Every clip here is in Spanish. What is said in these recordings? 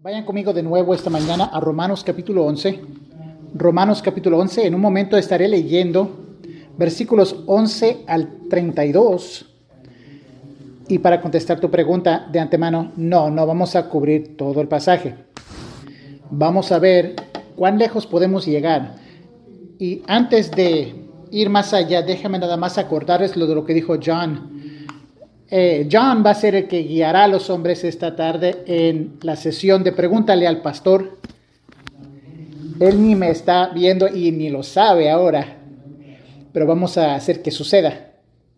Vayan conmigo de nuevo esta mañana a Romanos capítulo 11. Romanos capítulo 11. En un momento estaré leyendo versículos 11 al 32. Y para contestar tu pregunta de antemano, no vamos a cubrir todo el pasaje. Vamos a ver cuán lejos podemos llegar. Y antes de ir más allá, déjame nada más acordarles de lo que dijo John. John va a ser el que guiará a los hombres esta tarde en la sesión de Pregúntale al Pastor. Él ni me está viendo y ni lo sabe ahora, pero vamos a hacer que suceda.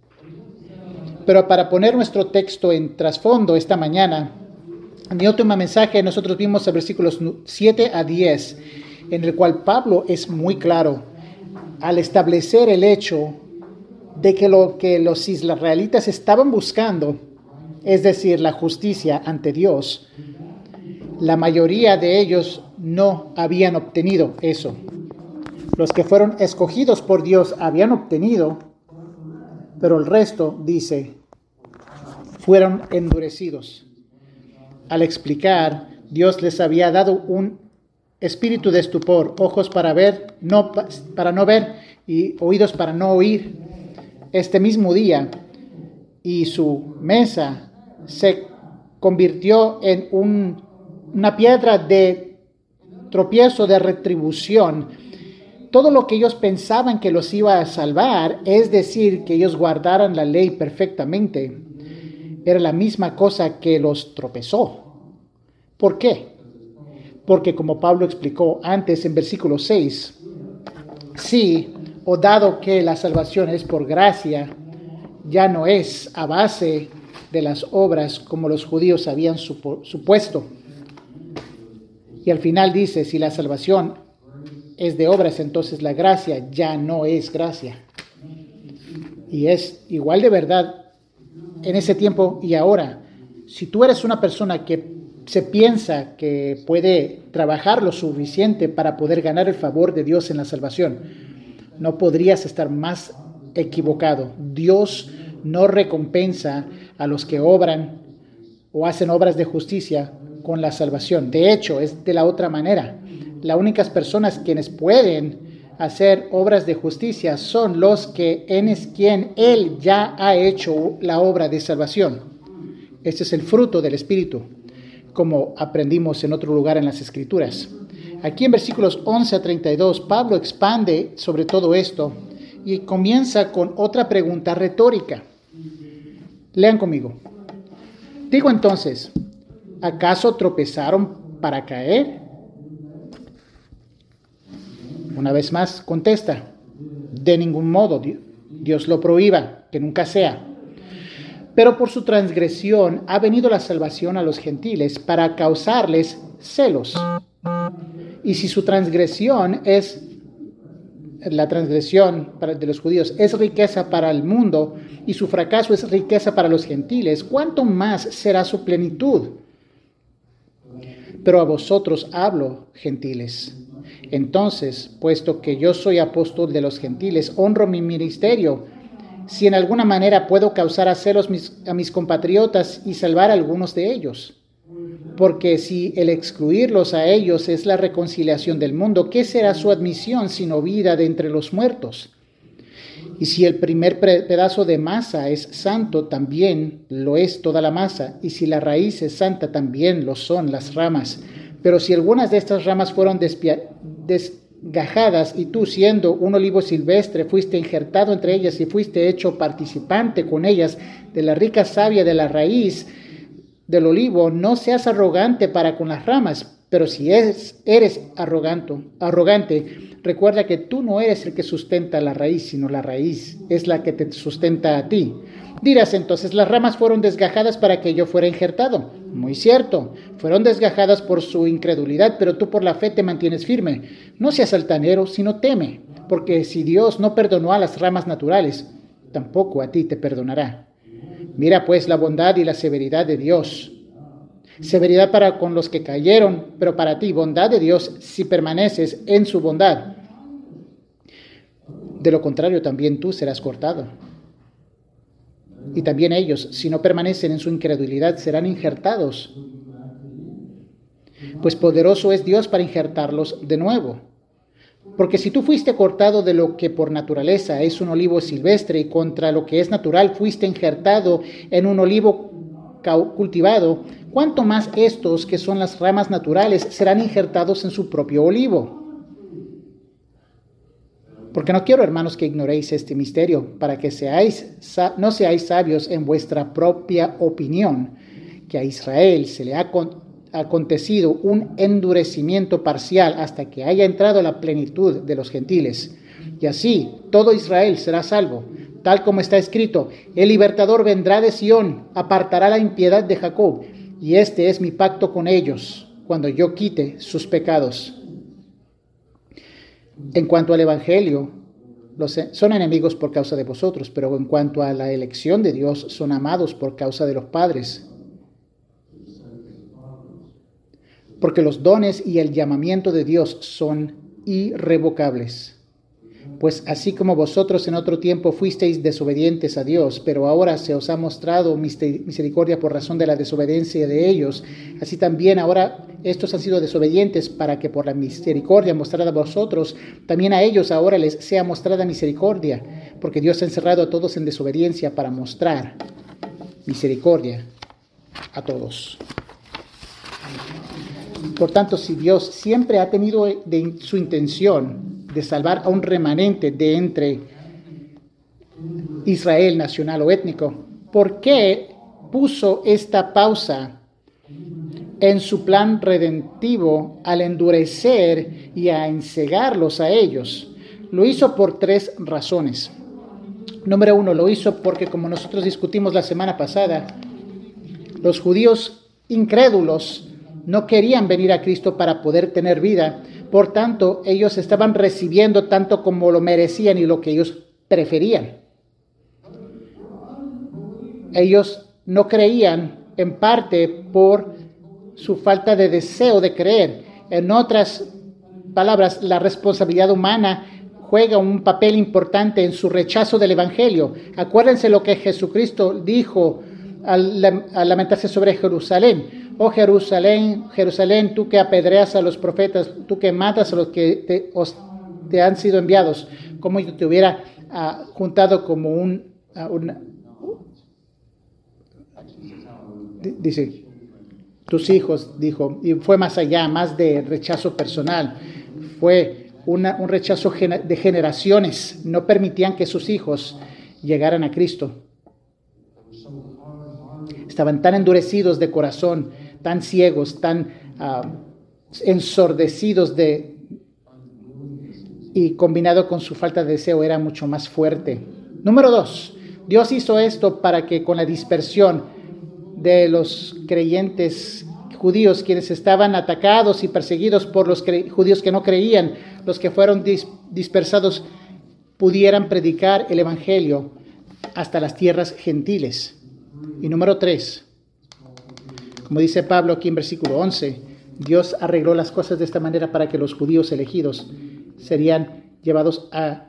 Pero para poner nuestro texto en trasfondo esta mañana, en mi último mensaje nosotros vimos el versículos 7 a 10, en el cual Pablo es muy claro al establecer el hecho de que lo que los israelitas estaban buscando, es decir, la justicia ante Dios, la mayoría de ellos no habían obtenido eso. Los que fueron escogidos por Dios habían obtenido, pero el resto, dice, fueron endurecidos. Al explicar, Dios les había dado un espíritu de estupor, ojos para ver, para no ver, y oídos para no oír. Este mismo día, y su mesa se convirtió en una piedra de tropiezo, de retribución. Todo lo que ellos pensaban que los iba a salvar, es decir, que ellos guardaran la ley perfectamente, era la misma cosa que los tropezó. ¿Por qué? Porque como Pablo explicó antes en versículo 6, sí, o dado que la salvación es por gracia, ya no es a base de las obras como los judíos habían supuesto. Y al final dice, si la salvación es de obras, entonces la gracia ya no es gracia. Y es igual de verdad en ese tiempo y ahora. Si tú eres una persona que se piensa que puede trabajar lo suficiente para poder ganar el favor de Dios en la salvación, no podrías estar más equivocado. Dios no recompensa a los que obran o hacen obras de justicia con la salvación. De hecho, es de la otra manera. Las únicas personas quienes pueden hacer obras de justicia son los que quien Él ya ha hecho la obra de salvación. Este es el fruto del Espíritu, como aprendimos en otro lugar en las Escrituras. Aquí en versículos 11 a 32, Pablo expande sobre todo esto y comienza con otra pregunta retórica. Lean conmigo. Digo entonces, ¿acaso tropezaron para caer? Una vez más, contesta, de ningún modo, Dios lo prohíba, que nunca sea. Pero por su transgresión ha venido la salvación a los gentiles para causarles celos. Y si su transgresión es, la transgresión de los judíos es riqueza para el mundo y su fracaso es riqueza para los gentiles, ¿cuánto más será su plenitud? Pero a vosotros hablo, gentiles. Entonces, puesto que yo soy apóstol de los gentiles, honro mi ministerio. Si en alguna manera puedo causar a celos a mis compatriotas y salvar a algunos de ellos. Porque si el excluirlos a ellos es la reconciliación del mundo, ¿qué será su admisión sino vida de entre los muertos? Y si el primer pedazo de masa es santo, también lo es toda la masa. Y si la raíz es santa, también lo son las ramas. Pero si algunas de estas ramas fueron desgajadas y tú, siendo un olivo silvestre, fuiste injertado entre ellas y fuiste hecho participante con ellas de la rica savia de la raíz del olivo, no seas arrogante para con las ramas, pero si eres arrogante, recuerda que tú no eres el que sustenta la raíz, sino la raíz es la que te sustenta a ti. Dirás entonces, las ramas fueron desgajadas para que yo fuera injertado. Muy cierto, fueron desgajadas por su incredulidad, pero tú por la fe te mantienes firme. No seas altanero, sino teme, porque si Dios no perdonó a las ramas naturales, tampoco a ti te perdonará. Mira pues la bondad y la severidad de Dios. Severidad para con los que cayeron, pero para ti bondad de Dios si permaneces en su bondad. De lo contrario, también tú serás cortado. Y también ellos, si no permanecen en su incredulidad, serán injertados. pues poderoso es Dios para injertarlos de nuevo. Porque si tú fuiste cortado de lo que por naturaleza es un olivo silvestre y contra lo que es natural fuiste injertado en un olivo cultivado, ¿cuánto más estos que son las ramas naturales serán injertados en su propio olivo? Porque no quiero, hermanos, que ignoréis este misterio, para que no seáis sabios en vuestra propia opinión, que a Israel se le ha acontecido un endurecimiento parcial hasta que haya entrado la plenitud de los gentiles. Y así todo Israel será salvo, tal como está escrito: el libertador vendrá de Sión, apartará la impiedad de Jacob, y este es mi pacto con ellos, cuando yo quite sus pecados. En cuanto al Evangelio, son enemigos por causa de vosotros, pero en cuanto a la elección de Dios, son amados por causa de los padres. Porque los dones y el llamamiento de Dios son irrevocables. Pues así como vosotros en otro tiempo fuisteis desobedientes a Dios, pero ahora se os ha mostrado misericordia por razón de la desobediencia de ellos, así también ahora estos han sido desobedientes para que por la misericordia mostrada a vosotros, también a ellos ahora les sea mostrada misericordia, porque Dios ha encerrado a todos en desobediencia para mostrar misericordia a todos. Por tanto, si Dios siempre ha tenido de su intención de salvar a un remanente de entre Israel nacional o étnico, ¿por qué puso esta pausa en su plan redentivo al endurecer y a encegarlos a ellos? Lo hizo por 3 razones. Número 1, lo hizo porque, como nosotros discutimos la semana pasada, los judíos incrédulos no querían venir a Cristo para poder tener vida. Por tanto, ellos estaban recibiendo tanto como lo merecían y lo que ellos preferían. Ellos no creían en parte por su falta de deseo de creer. En otras palabras, la responsabilidad humana juega un papel importante en su rechazo del Evangelio. Acuérdense lo que Jesucristo dijo al lamentarse sobre Jerusalén. Oh Jerusalén, Jerusalén, tú que apedreas a los profetas, tú que matas a los que te han sido enviados, como yo te hubiera juntado como dice, tus hijos, dijo, y fue más allá, más de rechazo personal, fue un rechazo de generaciones. No permitían que sus hijos llegaran a Cristo. Estaban tan endurecidos de corazón, tan ciegos, tan ensordecidos y combinado con su falta de deseo era mucho más fuerte. Número 2, Dios hizo esto para que con la dispersión de los creyentes judíos, quienes estaban atacados y perseguidos por los judíos que no creían, los que fueron dispersados, pudieran predicar el Evangelio hasta las tierras gentiles. Y número 3, como dice Pablo aquí en versículo 11, Dios arregló las cosas de esta manera para que los judíos elegidos serían llevados a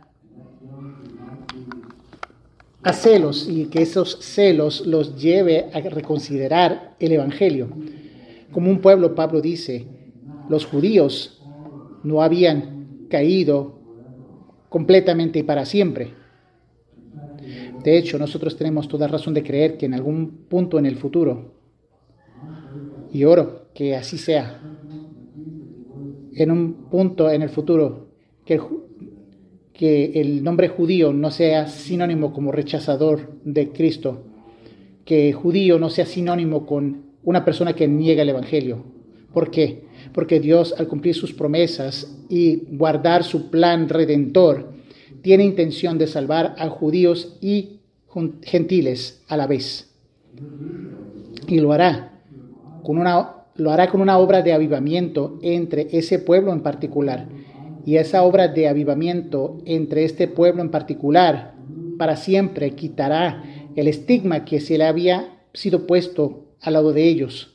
celos, y que esos celos los lleve a reconsiderar el Evangelio. Como un pueblo, Pablo dice, los judíos no habían caído completamente y para siempre. De hecho, nosotros tenemos toda razón de creer que en algún punto en el futuro, y oro que así sea, en un punto en el futuro, que el nombre judío no sea sinónimo como rechazador de Cristo, que judío no sea sinónimo con una persona que niega el Evangelio. ¿Por qué? Porque Dios, al cumplir sus promesas y guardar su plan redentor, tiene intención de salvar a judíos y gentiles a la vez. Y lo hará con una obra de avivamiento entre ese pueblo en particular. Y esa obra de avivamiento entre este pueblo en particular para siempre quitará el estigma que se le había sido puesto al lado de ellos.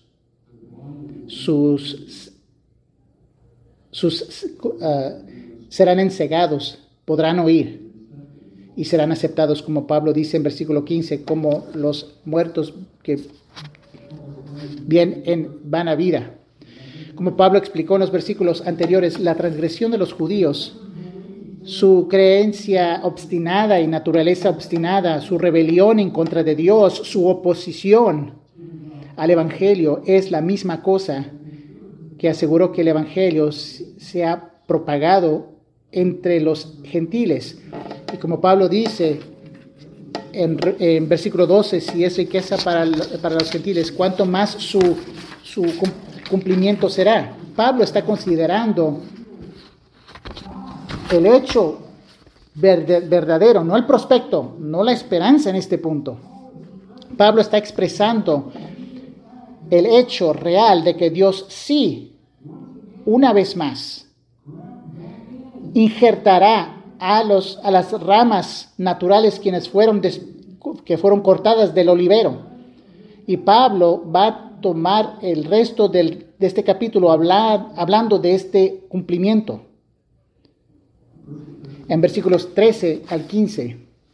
Serán encegados, podrán oír y serán aceptados, como Pablo dice en versículo 15, como los muertos que van a vida. Como Pablo explicó en los versículos anteriores, la transgresión de los judíos, su creencia obstinada y naturaleza obstinada, su rebelión en contra de Dios, su oposición al Evangelio es la misma cosa que aseguró que el Evangelio se ha propagado entre los gentiles. Y como Pablo dice en versículo 12, si es riqueza para los gentiles, ¿cuánto más su cumplimiento será? Pablo está considerando el hecho verdadero, no el prospecto, no la esperanza en este punto. Pablo está expresando el hecho real de que Dios sí, una vez más, injertará a las ramas naturales que fueron cortadas del olivero. Y Pablo va a tomar el resto de este capítulo hablando de este cumplimiento. En versículos 13 al 15,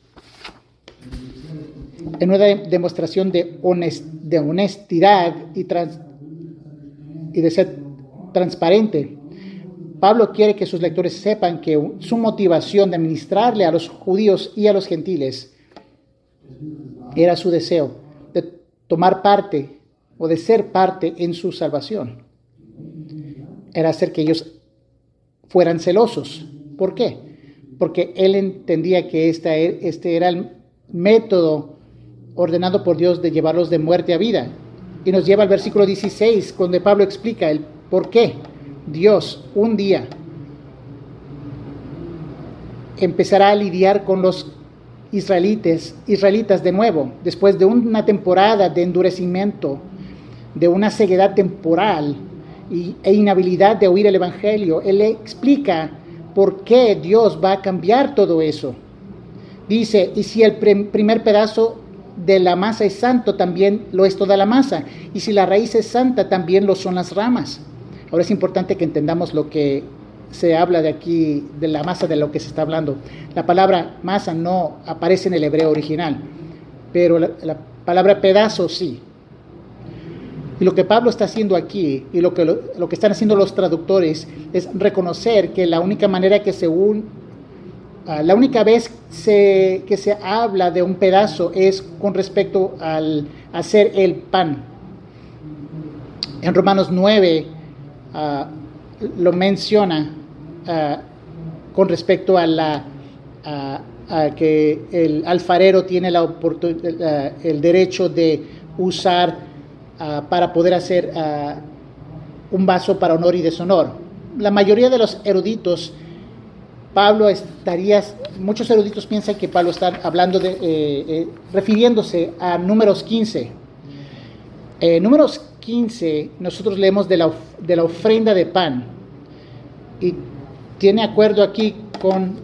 en una demostración de honestidad y de ser transparente, Pablo quiere que sus lectores sepan que su motivación de ministrarle a los judíos y a los gentiles era su deseo de tomar parte o de ser parte en su salvación. Era hacer que ellos fueran celosos. ¿Por qué? Porque él entendía que este era el método ordenado por Dios de llevarlos de muerte a vida. Y nos lleva al versículo 16, donde Pablo explica el por qué Dios un día empezará a lidiar con los israelitas de nuevo, después de una temporada de endurecimiento, de una ceguedad temporal e inhabilidad de oír el Evangelio. Él le explica por qué Dios va a cambiar todo eso. Dice, y si el primer pedazo de la masa es santo, también lo es toda la masa. Y si la raíz es santa, también lo son las ramas. Ahora es importante que entendamos lo que se habla de aquí, de la masa de lo que se está hablando. La palabra masa no aparece en el hebreo original, pero la palabra pedazo sí. Y lo que Pablo está haciendo aquí, y lo que están haciendo los traductores, es reconocer que la única manera que la única vez que se habla de un pedazo es con respecto al hacer el pan. En Romanos 9 lo menciona con respecto a que el alfarero tiene el derecho de usar para poder hacer un vaso para honor y deshonor. La mayoría de los eruditos, muchos eruditos piensan que Pablo está hablando refiriéndose a Números 15. Números 15, nosotros leemos de la ofrenda de pan, y tiene acuerdo aquí con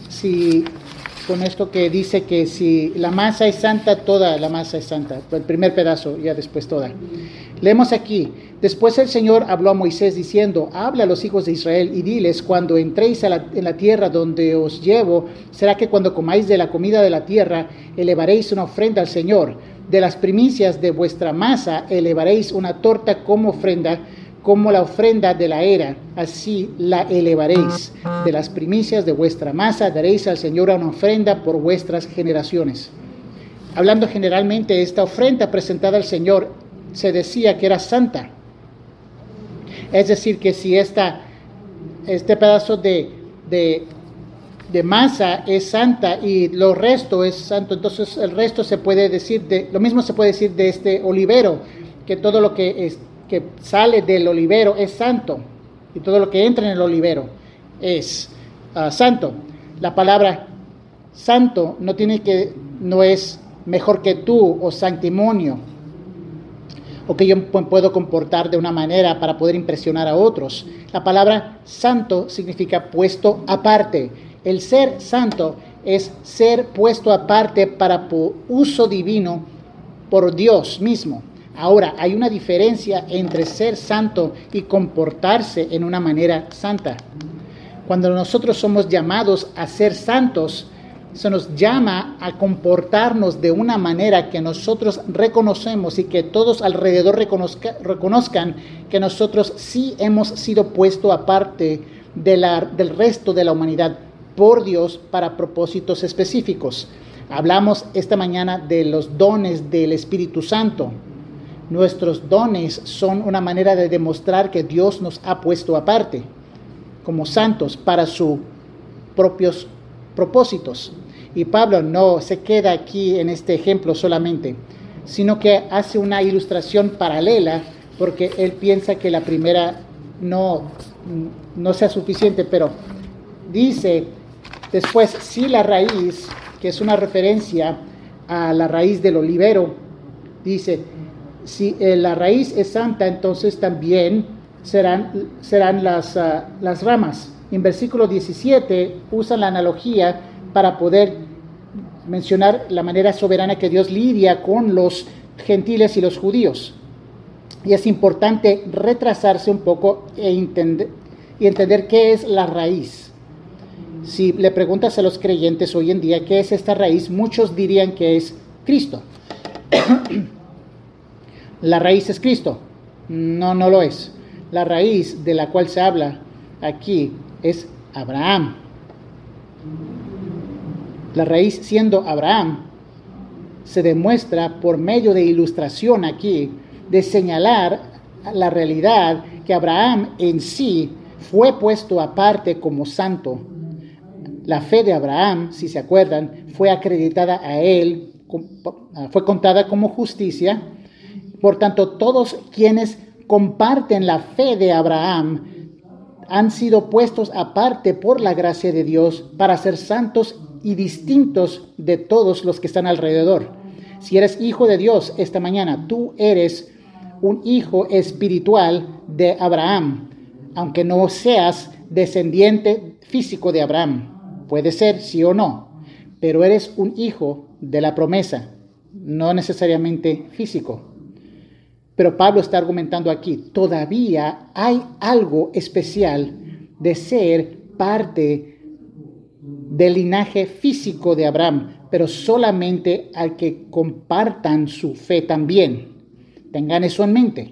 esto que dice que si la masa es santa, toda la masa es santa, el primer pedazo, ya después toda. Leemos aquí, después el Señor habló a Moisés diciendo, habla a los hijos de Israel y diles, cuando entréis en la tierra donde os llevo, será que cuando comáis de la comida de la tierra, elevaréis una ofrenda al Señor. De las primicias de vuestra masa elevaréis una torta como ofrenda, como la ofrenda de la era, así la elevaréis. De las primicias de vuestra masa daréis al Señor una ofrenda por vuestras generaciones. Hablando generalmente, esta ofrenda presentada al Señor se decía que era santa. Es decir, que si este pedazo de masa es santa y lo resto es santo, entonces el resto se puede decir lo mismo se puede decir de este olivero, que todo lo que sale del olivero es santo, y todo lo que entra en el olivero es santo. La palabra santo no es mejor que tú o sanctimonio, o que yo puedo comportar de una manera para poder impresionar a otros. La palabra santo significa puesto aparte. El ser santo es ser puesto aparte para uso divino por Dios mismo. Ahora, hay una diferencia entre ser santo y comportarse en una manera santa. Cuando nosotros somos llamados a ser santos, Se nos llama a comportarnos de una manera que nosotros reconocemos y que todos alrededor reconozcan que nosotros sí hemos sido puestos aparte del resto de la humanidad por Dios para propósitos específicos. Hablamos esta mañana de los dones del Espíritu Santo. Nuestros dones son una manera de demostrar que Dios nos ha puesto aparte como santos para sus propios propósitos. Y Pablo no se queda aquí en este ejemplo solamente, sino que hace una ilustración paralela, porque él piensa que la primera no sea suficiente, pero dice después, si la raíz, que es una referencia a la raíz del olivero, dice, si la raíz es santa, entonces también serán las ramas. En versículo 17 usan la analogía para poder mencionar la manera soberana que Dios lidia con los gentiles y los judíos. Y es importante retrasarse un poco y entender qué es la raíz. Si le preguntas a los creyentes hoy en día qué es esta raíz, muchos dirían que es Cristo. La raíz es Cristo. No lo es. La raíz de la cual se habla aquí es Abraham. La raíz siendo Abraham se demuestra por medio de ilustración aquí, de señalar la realidad que Abraham en sí fue puesto aparte como santo. La fe de Abraham, si se acuerdan, fue acreditada a él, fue contada como justicia. Por tanto, todos quienes comparten la fe de Abraham han sido puestos aparte por la gracia de Dios para ser santos y distintos de todos los que están alrededor. Si eres hijo de Dios esta mañana, tú eres un hijo espiritual de Abraham, aunque no seas descendiente físico de Abraham. Puede ser, sí o no, pero eres un hijo de la promesa, no necesariamente físico. Pero Pablo está argumentando aquí, todavía hay algo especial de ser parte del linaje físico de Abraham, pero solamente al que compartan su fe también. Tengan eso en mente.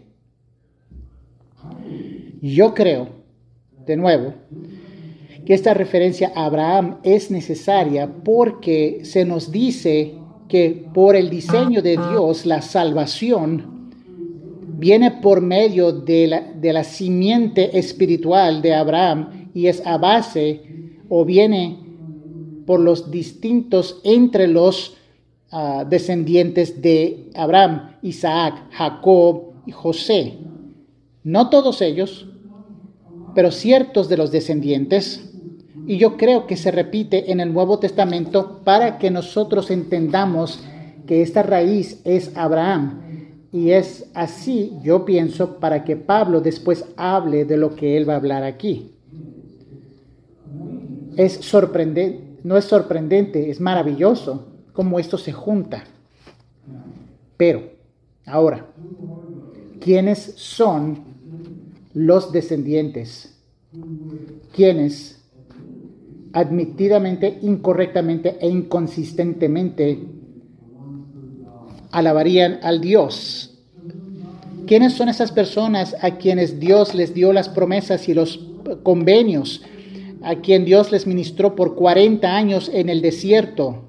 Yo creo, de nuevo, que esta referencia a Abraham es necesaria porque se nos dice que por el diseño de Dios la salvación viene por medio de la simiente espiritual de Abraham y es a base o viene por los distintos entre los descendientes de Abraham, Isaac, Jacob y José. No todos ellos, pero ciertos de los descendientes. Y yo creo que se repite en el Nuevo Testamento para que nosotros entendamos que esta raíz es Abraham. Y es así, yo pienso, para que Pablo después hable de lo que él va a hablar aquí. Es sorprendente, no es sorprendente, es maravilloso cómo esto se junta. Pero, ahora, ¿quiénes son los descendientes? ¿Quiénes admitidamente, incorrectamente e inconsistentemente alabarían al Dios? ¿Quiénes son esas personas a quienes Dios les dio las promesas y los convenios? A quien Dios les ministró por 40 años en el desierto,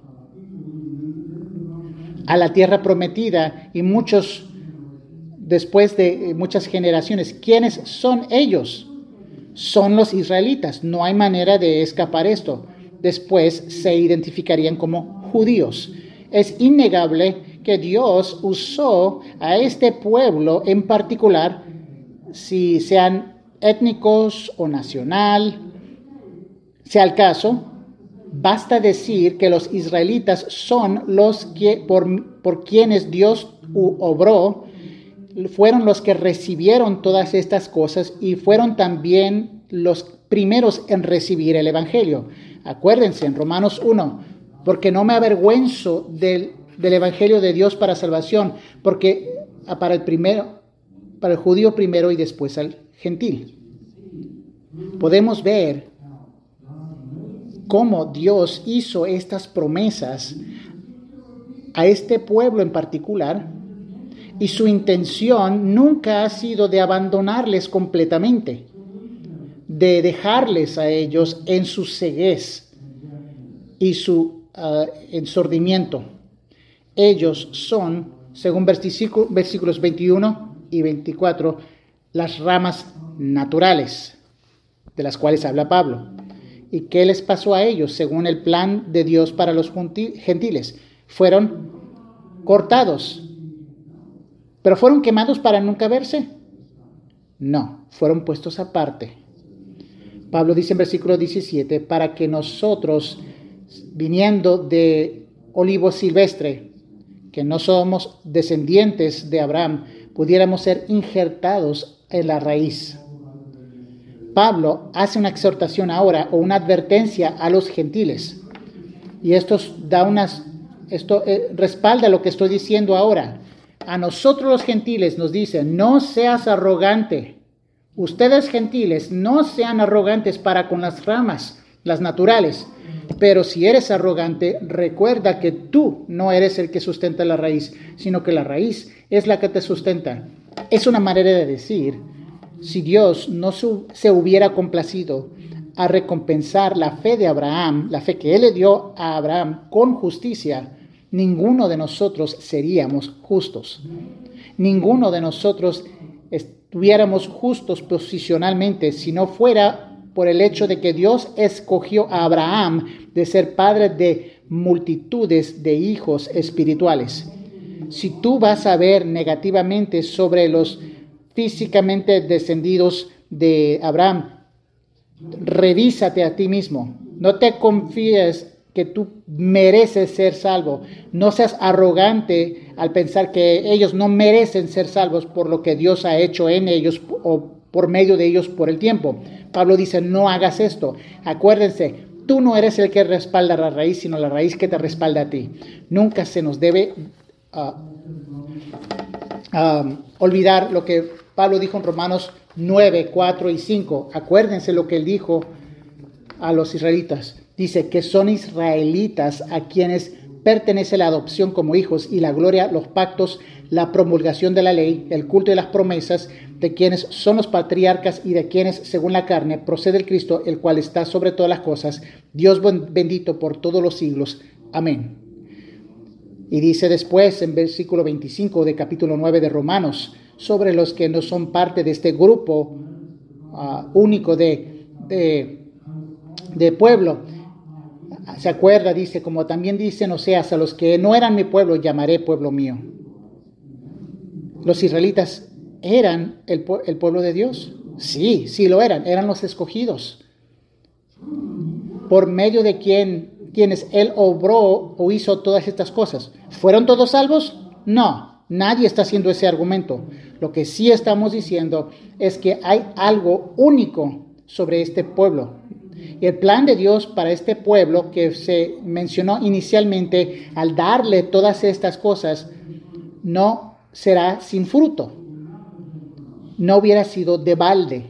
a la tierra prometida, y muchos, después de muchas generaciones. ¿Quiénes son ellos? Son los israelitas. No hay manera de escapar esto. Después se identificarían como judíos. Es innegable que Dios usó a este pueblo en particular, si sean étnicos o nacional, sea el caso, basta decir que los israelitas son los que por quienes Dios obró, fueron los que recibieron todas estas cosas y fueron también los primeros en recibir el evangelio. Acuérdense en Romanos 1, porque no me avergüenzo del evangelio de Dios para salvación, porque para el judío primero y después al gentil. Podemos ver cómo Dios hizo estas promesas a este pueblo en particular, y su intención nunca ha sido de abandonarles completamente, de dejarles a ellos en su ceguez y su ensordimiento. Ellos son, según versículos 21 y 24, las ramas naturales de las cuales habla Pablo. ¿Y qué les pasó a ellos según el plan de Dios para los gentiles? Fueron cortados, pero ¿fueron quemados para nunca verse? No, fueron puestos aparte. Pablo dice en versículo 17, para que nosotros, viniendo de olivo silvestre, que no somos descendientes de Abraham, pudiéramos ser injertados en la raíz. Pablo hace una exhortación ahora o una advertencia a los gentiles. Y esto respalda lo que estoy diciendo ahora. A nosotros los gentiles nos dice, no seas arrogante. Ustedes gentiles, no sean arrogantes para con las ramas, las naturales. Pero si eres arrogante, recuerda que tú no eres el que sustenta la raíz, sino que la raíz es la que te sustenta. Es una manera de decir, si Dios no se hubiera complacido a recompensar la fe de Abraham, la fe que Él le dio a Abraham con justicia, ninguno de nosotros seríamos justos. Ninguno de nosotros estuviéramos justos posicionalmente si no fuera por el hecho de que Dios escogió a Abraham de ser padre de multitudes de hijos espirituales. Si tú vas a ver negativamente sobre los físicamente descendidos de Abraham, revísate a ti mismo. No te confíes que tú mereces ser salvo. No seas arrogante al pensar que ellos no merecen ser salvos por lo que Dios ha hecho en ellos o por medio de ellos por el tiempo. Pablo dice, no hagas esto. Acuérdense, tú no eres el que respalda la raíz, sino la raíz que te respalda a ti. Nunca se nos debe olvidar lo que Pablo dijo en Romanos 9, 4 y 5. Acuérdense lo que él dijo a los israelitas. Dice que son israelitas a quienes pertenece la adopción como hijos y la gloria, los pactos, la promulgación de la ley, el culto y las promesas, de quienes son los patriarcas y de quienes, según la carne, procede el Cristo, el cual está sobre todas las cosas, Dios bendito por todos los siglos. Amén. Y dice después, en versículo 25 de capítulo 9 de Romanos, sobre los que no son parte de este grupo único de pueblo. Se acuerda, dice, como también dice en Oseas, a los que no eran mi pueblo llamaré pueblo mío. Los israelitas eran el pueblo de Dios. Sí lo eran los escogidos. Por medio de quienes Él obró o hizo todas estas cosas. ¿Fueron todos salvos? No, nadie está haciendo ese argumento. Lo que sí estamos diciendo es que hay algo único sobre este pueblo. Y el plan de Dios para este pueblo que se mencionó inicialmente, al darle todas estas cosas, no será sin fruto. No hubiera sido de balde.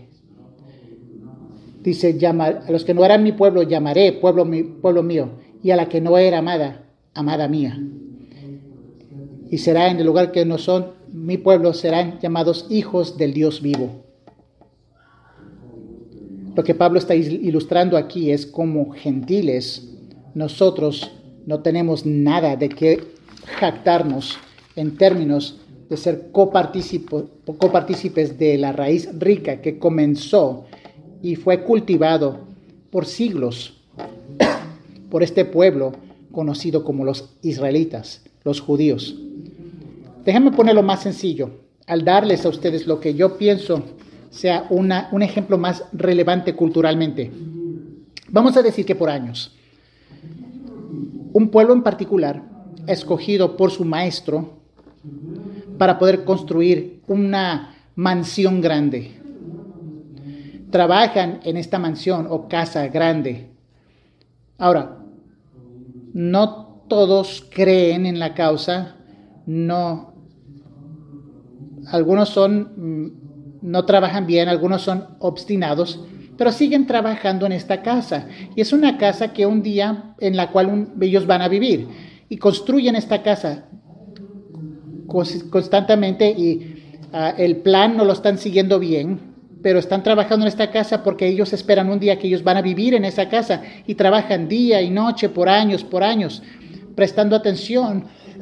Dice, a los que no eran mi pueblo llamaré pueblo mío, y a la que no era amada, amada mía. Y será en el lugar que no son mi pueblo, serán llamados hijos del Dios vivo. Lo que Pablo está ilustrando aquí es como gentiles, nosotros no tenemos nada de qué jactarnos en términos de ser copartícipes de la raíz rica que comenzó y fue cultivado por siglos por este pueblo conocido como los israelitas, los judíos. Déjenme ponerlo más sencillo, al darles a ustedes lo que yo pienso sea un ejemplo más relevante culturalmente. Vamos a decir que por años, un pueblo en particular, escogido por su maestro para poder construir una mansión grande. Trabajan en esta mansión o casa grande. Ahora, no todos creen en la causa, no. Algunos no trabajan bien, algunos son obstinados, pero siguen trabajando en esta casa. Y es una casa que un día en la cual ellos van a vivir. Y construyen esta casa constantemente y el plan no lo están siguiendo bien, pero están trabajando en esta casa porque ellos esperan un día que ellos van a vivir en esa casa y trabajan día y noche por años, prestando atención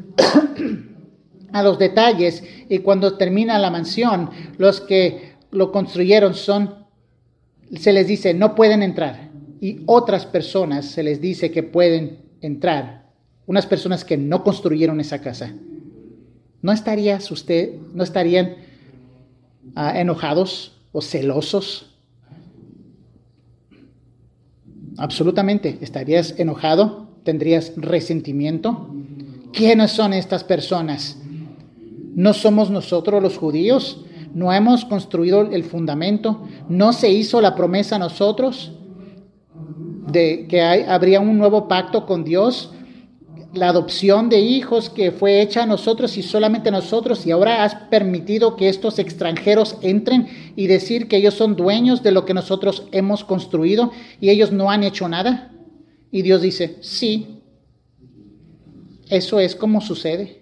a los detalles. Y cuando termina la mansión, los que lo construyeron se les dice no pueden entrar, y otras personas se les dice que pueden entrar, unas personas que no construyeron esa casa. ¿No estarían enojados o celosos? Absolutamente. ¿Estarías enojado? ¿Tendrías resentimiento? ¿Quiénes son estas personas? ¿No somos nosotros los judíos? ¿No hemos construido el fundamento? ¿No se hizo la promesa a nosotros de que habría un nuevo pacto con Dios? La adopción de hijos que fue hecha a nosotros y solamente a nosotros, y ahora has permitido que estos extranjeros entren y decir que ellos son dueños de lo que nosotros hemos construido y ellos no han hecho nada. Y Dios dice, sí, eso es como sucede,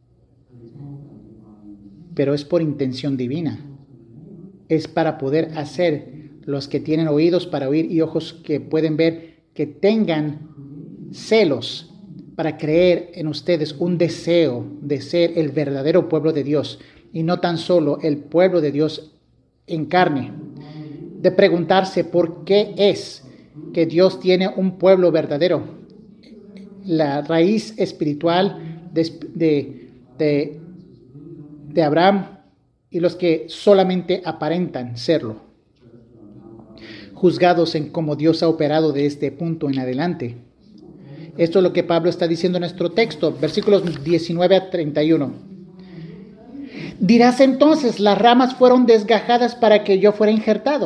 pero es por intención divina. Es para poder hacer los que tienen oídos para oír y ojos que pueden ver, que tengan celos para creer en ustedes, un deseo de ser el verdadero pueblo de Dios y no tan solo el pueblo de Dios en carne, de preguntarse por qué es que Dios tiene un pueblo verdadero. La raíz espiritual de Abraham y los que solamente aparentan serlo, juzgados en cómo Dios ha operado de este punto en adelante. Esto es lo que Pablo está diciendo en nuestro texto, versículos 19 a 31. Dirás entonces, las ramas fueron desgajadas para que yo fuera injertado.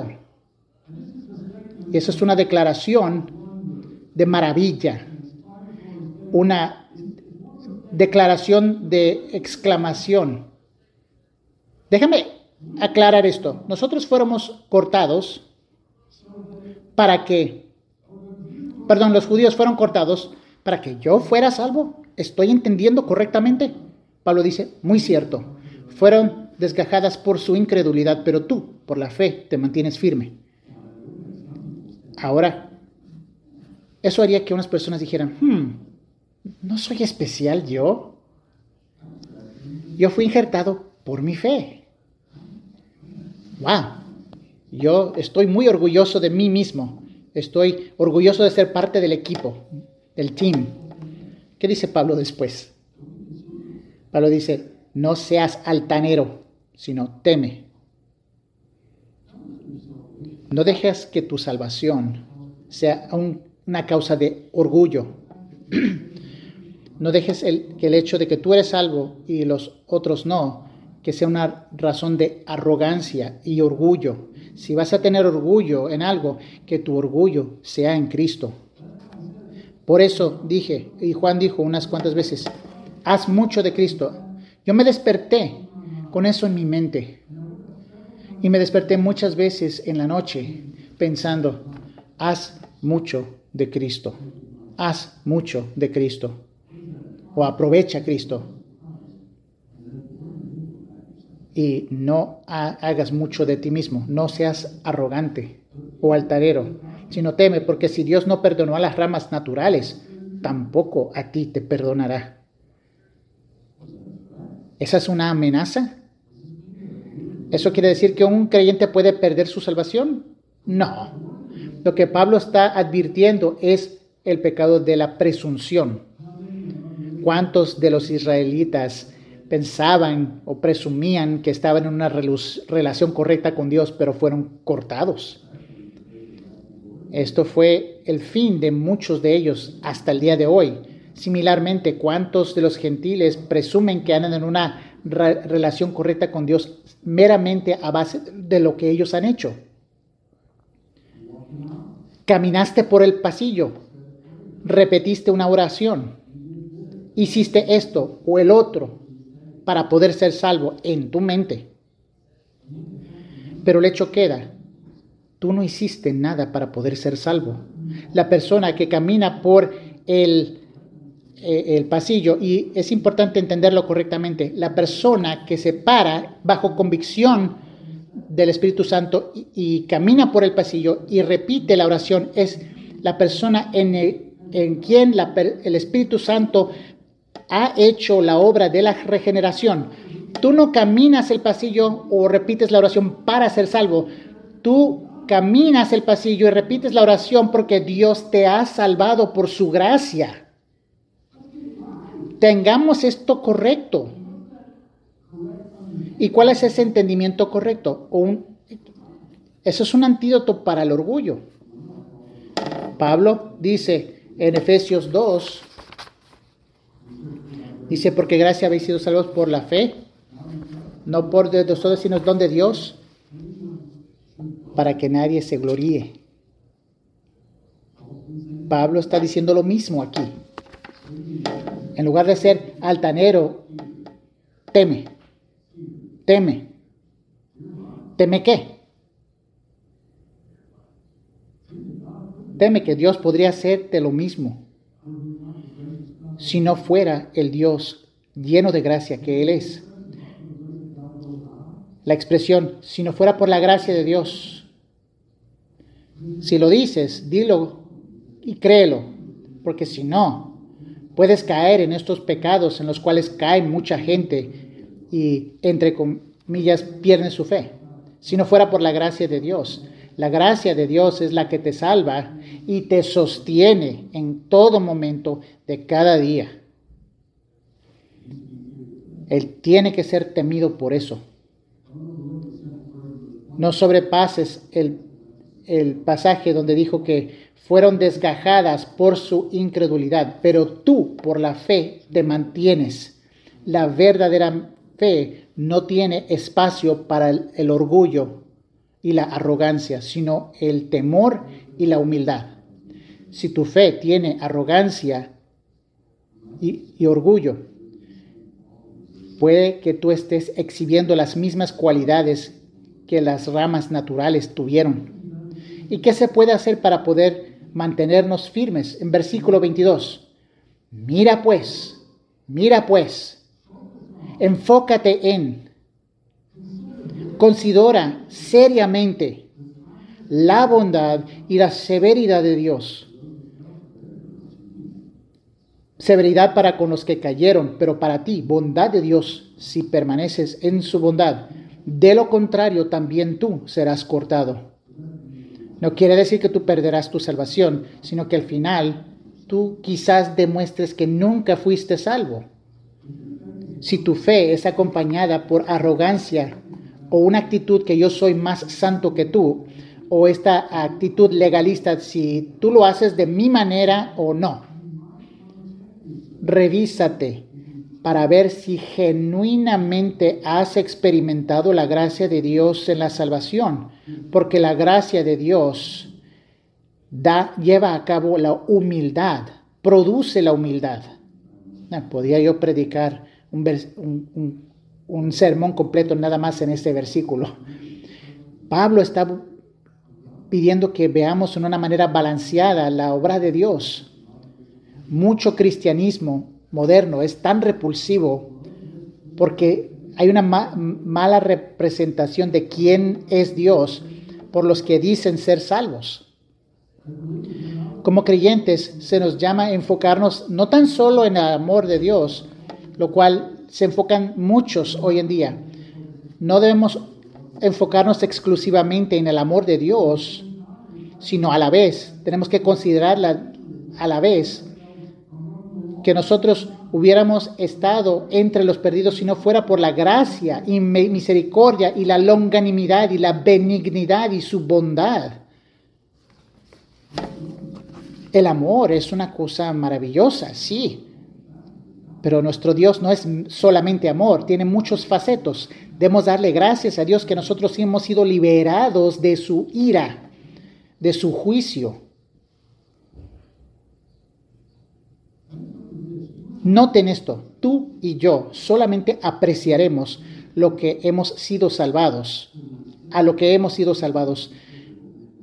Y eso es una declaración de maravilla, una declaración de exclamación. Déjame aclarar esto. Nosotros fuéramos cortados los judíos fueron cortados para que yo fuera salvo. ¿Estoy entendiendo correctamente? Pablo dice, muy cierto. Fueron desgajadas por su incredulidad, pero tú, por la fe, te mantienes firme. Ahora, eso haría que unas personas dijeran, ¿no soy especial yo? Yo fui injertado por mi fe. ¡Wow! Yo estoy muy orgulloso de mí mismo. Estoy orgulloso de ser parte del equipo, del team. ¿Qué dice Pablo después? Pablo dice, no seas altanero, sino teme. No dejes que tu salvación sea una causa de orgullo. No dejes que el hecho de que tú eres salvo y los otros no, que sea una razón de arrogancia y orgullo. Si vas a tener orgullo en algo, que tu orgullo sea en Cristo. Por eso dije, y Juan dijo unas cuantas veces, haz mucho de Cristo. Yo me desperté con eso en mi mente. Y me desperté muchas veces en la noche pensando, haz mucho de Cristo. Haz mucho de Cristo. O aprovecha a Cristo. Y no hagas mucho de ti mismo. No seas arrogante o altanero, sino teme, porque si Dios no perdonó a las ramas naturales, tampoco a ti te perdonará. ¿Esa es una amenaza? ¿Eso quiere decir que un creyente puede perder su salvación? No. Lo que Pablo está advirtiendo es el pecado de la presunción. ¿Cuántos de los israelitas pensaban o presumían que estaban en una relación correcta con Dios, pero fueron cortados? Esto fue el fin de muchos de ellos hasta el día de hoy. Similarmente, ¿cuántos de los gentiles presumen que andan en una relación correcta con Dios meramente a base de lo que ellos han hecho? Caminaste por el pasillo, repetiste una oración, hiciste esto o el otro para poder ser salvo en tu mente. Pero el hecho queda tú no hiciste nada para poder ser salvo. La persona que camina por el pasillo, y es importante entenderlo correctamente, la persona que se para bajo convicción del Espíritu Santo y camina por el pasillo y repite la oración, es la persona en quien el Espíritu Santo ha hecho la obra de la regeneración. Tú no caminas el pasillo o repites la oración para ser salvo. Tú caminas el pasillo y repites la oración porque Dios te ha salvado por su gracia. Tengamos esto correcto. ¿Y cuál es ese entendimiento correcto? Eso es un antídoto para el orgullo. Pablo dice en Efesios 2, dice, porque gracia habéis sido salvos por la fe, no por de vosotros, sino don de Dios, para que nadie se gloríe. Pablo está diciendo lo mismo aquí. En lugar de ser altanero, teme. ¿Teme qué? Teme que Dios podría hacerte lo mismo si no fuera el Dios lleno de gracia que Él es. La expresión, si no fuera por la gracia de Dios. Si lo dices, dilo y créelo, porque si no, puedes caer en estos pecados en los cuales cae mucha gente y, entre comillas, pierden su fe. Si no fuera por la gracia de Dios. La gracia de Dios es la que te salva y te sostiene en todo momento de cada día. Él tiene que ser temido por eso. No sobrepases el pasaje donde dijo que fueron desgajadas por su incredulidad, pero tú por la fe te mantienes. La verdadera fe no tiene espacio para el orgullo y la arrogancia, sino el temor y la humildad. Si tu fe tiene arrogancia y orgullo, puede que tú estés exhibiendo las mismas cualidades que las ramas naturales tuvieron. ¿Y qué se puede hacer para poder mantenernos firmes? En versículo 22, mira pues, enfócate en, considera seriamente la bondad y la severidad de Dios. Severidad para con los que cayeron, pero para ti, bondad de Dios si permaneces en su bondad. De lo contrario, también tú serás cortado. No quiere decir que tú perderás tu salvación, sino que al final tú quizás demuestres que nunca fuiste salvo. Si tu fe es acompañada por arrogancia o una actitud que yo soy más santo que tú, o esta actitud legalista, si tú lo haces de mi manera o no, revísate para ver si genuinamente has experimentado la gracia de Dios en la salvación, porque la gracia de Dios lleva a cabo la humildad, produce la humildad. Podría yo predicar un sermón completo nada más en este versículo. Pablo está pidiendo que veamos en una manera balanceada la obra de Dios. Mucho cristianismo moderno es tan repulsivo porque hay una mala representación de quién es Dios por los que dicen ser salvos. Como creyentes se nos llama a enfocarnos no tan solo en el amor de Dios, lo cual se enfocan muchos hoy en día. No debemos enfocarnos exclusivamente en el amor de Dios, sino a la vez, tenemos que considerarla a la vez, que nosotros hubiéramos estado entre los perdidos si no fuera por la gracia y misericordia y la longanimidad y la benignidad y su bondad. El amor es una cosa maravillosa, sí, pero nuestro Dios no es solamente amor, tiene muchos facetos. Debemos darle gracias a Dios que nosotros hemos sido liberados de su ira, de su juicio. Noten esto, tú y yo solamente apreciaremos lo que hemos sido salvados, a lo que hemos sido salvados,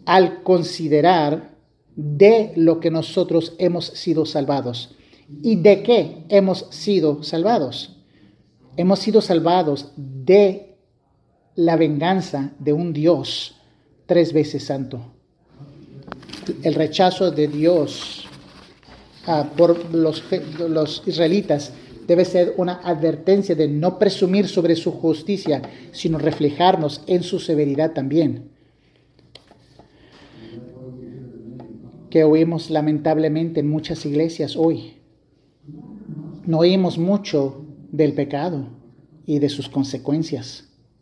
al considerar de lo que nosotros hemos sido salvados. ¿Y de qué hemos sido salvados? Hemos sido salvados de la venganza de un Dios 3 veces santo. El rechazo de Dios por los israelitas debe ser una advertencia de no presumir sobre su justicia, sino reflejarnos en su severidad también. Que oímos lamentablemente en muchas iglesias hoy. No oímos mucho del pecado y de sus consecuencias.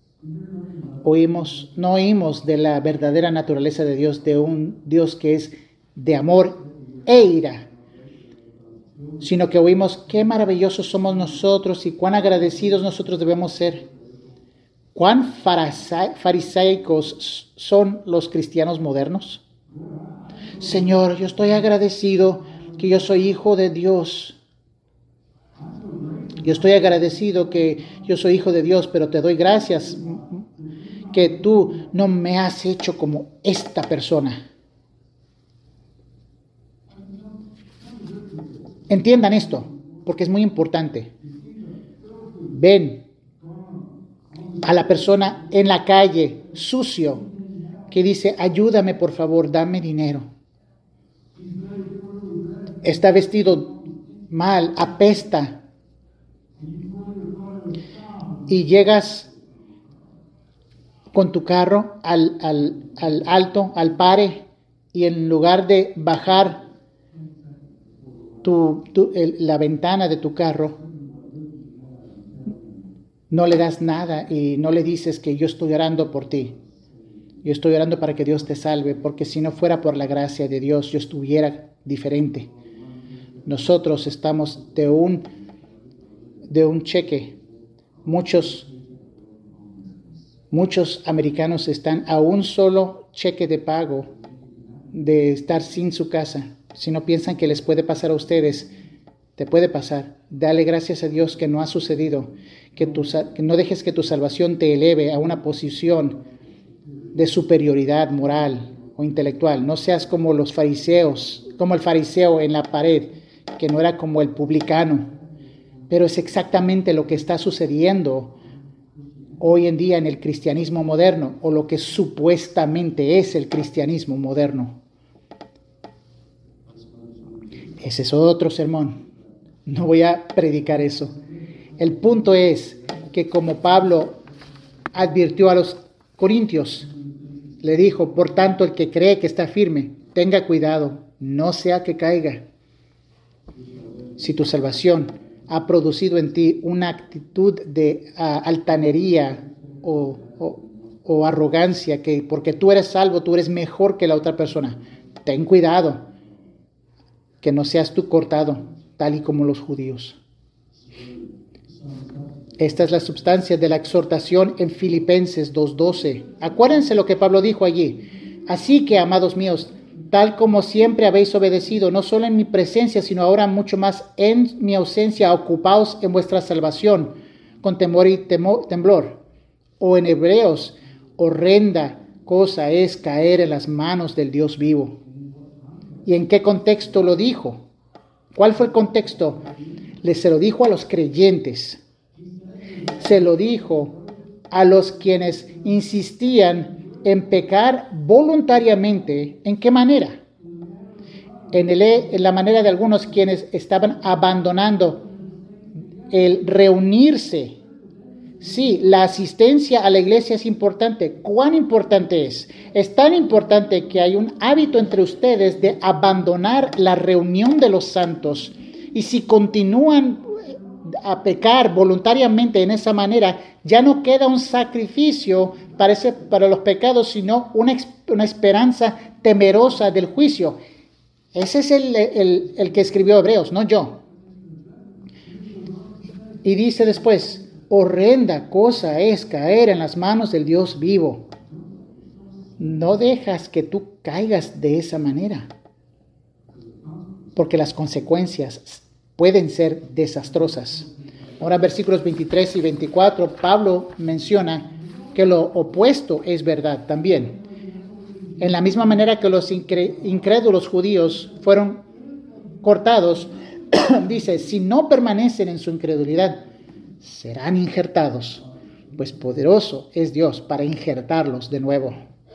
No oímos de la verdadera naturaleza de Dios, de un Dios que es de amor e ira, sino que oímos qué maravillosos somos nosotros y cuán agradecidos nosotros debemos ser. Cuán farisaicos son los cristianos modernos. Señor, yo estoy agradecido que yo soy hijo de Dios. Yo estoy agradecido que yo soy hijo de Dios, pero te doy gracias que tú no me has hecho como esta persona. Entiendan esto, porque es muy importante. Ven a la persona en la calle, sucio, que dice, ayúdame por favor, dame dinero. Está vestido mal, apesta. Y llegas con tu carro al alto, al pare, y en lugar de bajar la ventana de tu carro, no le das nada y no le dices que yo estoy orando por ti. Yo estoy orando para que Dios te salve, porque si no fuera por la gracia de Dios, yo estuviera diferente. Nosotros estamos de un cheque. Muchos americanos están a un solo cheque de pago de estar sin su casa. Si no piensan que les puede pasar a ustedes, te puede pasar. Dale gracias a Dios que no ha sucedido, que no dejes que tu salvación te eleve a una posición de superioridad moral o intelectual. No seas como los fariseos, como el fariseo en la pared, que no era como el publicano. Pero es exactamente lo que está sucediendo hoy en día en el cristianismo moderno, o lo que supuestamente es el cristianismo moderno. Ese es otro sermón. No voy a predicar eso. El punto es que como Pablo advirtió a los corintios, le dijo, por tanto, el que cree que está firme, tenga cuidado, no sea que caiga. Si tu salvación ha producido en ti una actitud de altanería o arrogancia, que porque tú eres salvo, tú eres mejor que la otra persona, ten cuidado, que no seas tú cortado, tal y como los judíos. Esta es la sustancia de la exhortación en Filipenses 2:12. Acuérdense lo que Pablo dijo allí. Así que, amados míos, tal como siempre habéis obedecido, no solo en mi presencia, sino ahora mucho más en mi ausencia, ocupaos en vuestra salvación, con temor y temblor. O en Hebreos, horrenda cosa es caer en las manos del Dios vivo. ¿Y en qué contexto lo dijo? ¿Cuál fue el contexto? Se lo dijo a los creyentes. Se lo dijo a los quienes insistían en pecar voluntariamente. ¿En qué manera? En la manera de algunos quienes estaban abandonando el reunirse. Sí, la asistencia a la iglesia es importante. ¿Cuán importante es? Es tan importante que hay un hábito entre ustedes de abandonar la reunión de los santos. Y si continúan a pecar voluntariamente en esa manera, ya no queda un sacrificio para los pecados, sino una esperanza temerosa del juicio. Ese es el que escribió Hebreos, no yo. Y dice después, horrenda cosa es caer en las manos del Dios vivo. No dejas que tú caigas de esa manera, porque las consecuencias pueden ser desastrosas. Ahora, versículos 23 y 24, Pablo menciona que lo opuesto es verdad también. En la misma manera que los incrédulos judíos fueron cortados, dice, si no permanecen en su incredulidad, serán injertados, pues poderoso es Dios para injertarlos de nuevo.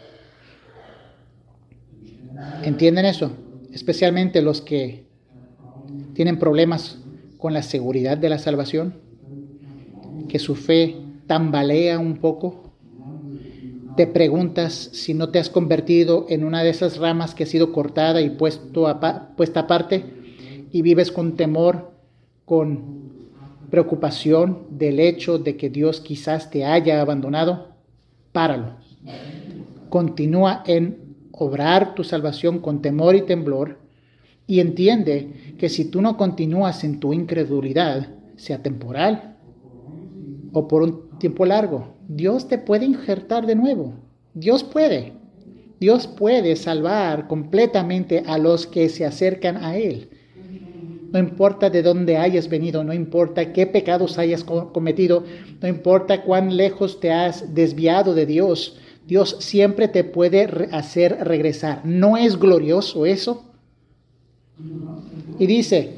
¿Entienden eso? Especialmente los que tienen problemas con la seguridad de la salvación, que su fe tambalea un poco. Te preguntas si no te has convertido en una de esas ramas que ha sido cortada y puesta aparte, y vives con temor, con preocupación del hecho de que Dios quizás te haya abandonado. Páralo. Continúa en obrar tu salvación con temor y temblor, y entiende que si tú no continúas en tu incredulidad, sea temporal o por un tiempo largo, Dios te puede injertar de nuevo. Dios puede salvar completamente a los que se acercan a Él. No importa de dónde hayas venido, no importa qué pecados hayas cometido, no importa cuán lejos te has desviado de Dios, Dios siempre te puede hacer regresar. ¿No es glorioso eso? Y dice,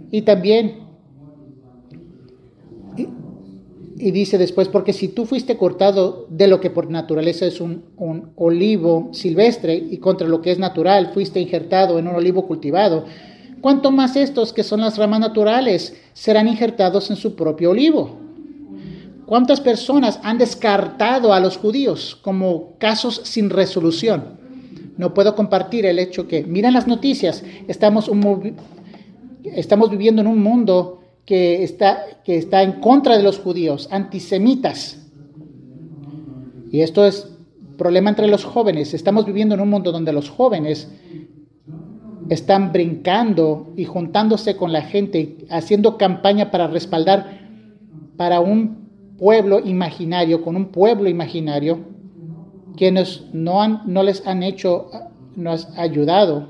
y dice después, porque si tú fuiste cortado de lo que por naturaleza es un olivo silvestre, y contra lo que es natural fuiste injertado en un olivo cultivado, ¿cuánto más estos que son las ramas naturales serán injertados en su propio olivo? ¿Cuántas personas han descartado a los judíos como casos sin resolución? No puedo compartir el hecho que, miren las noticias, estamos viviendo en un mundo que está en contra de los judíos, antisemitas. Y esto es problema entre los jóvenes. Estamos viviendo en un mundo donde los jóvenes están brincando y juntándose con la gente, haciendo campaña para respaldar para un pueblo imaginario, con un pueblo imaginario, quienes no les han ayudado.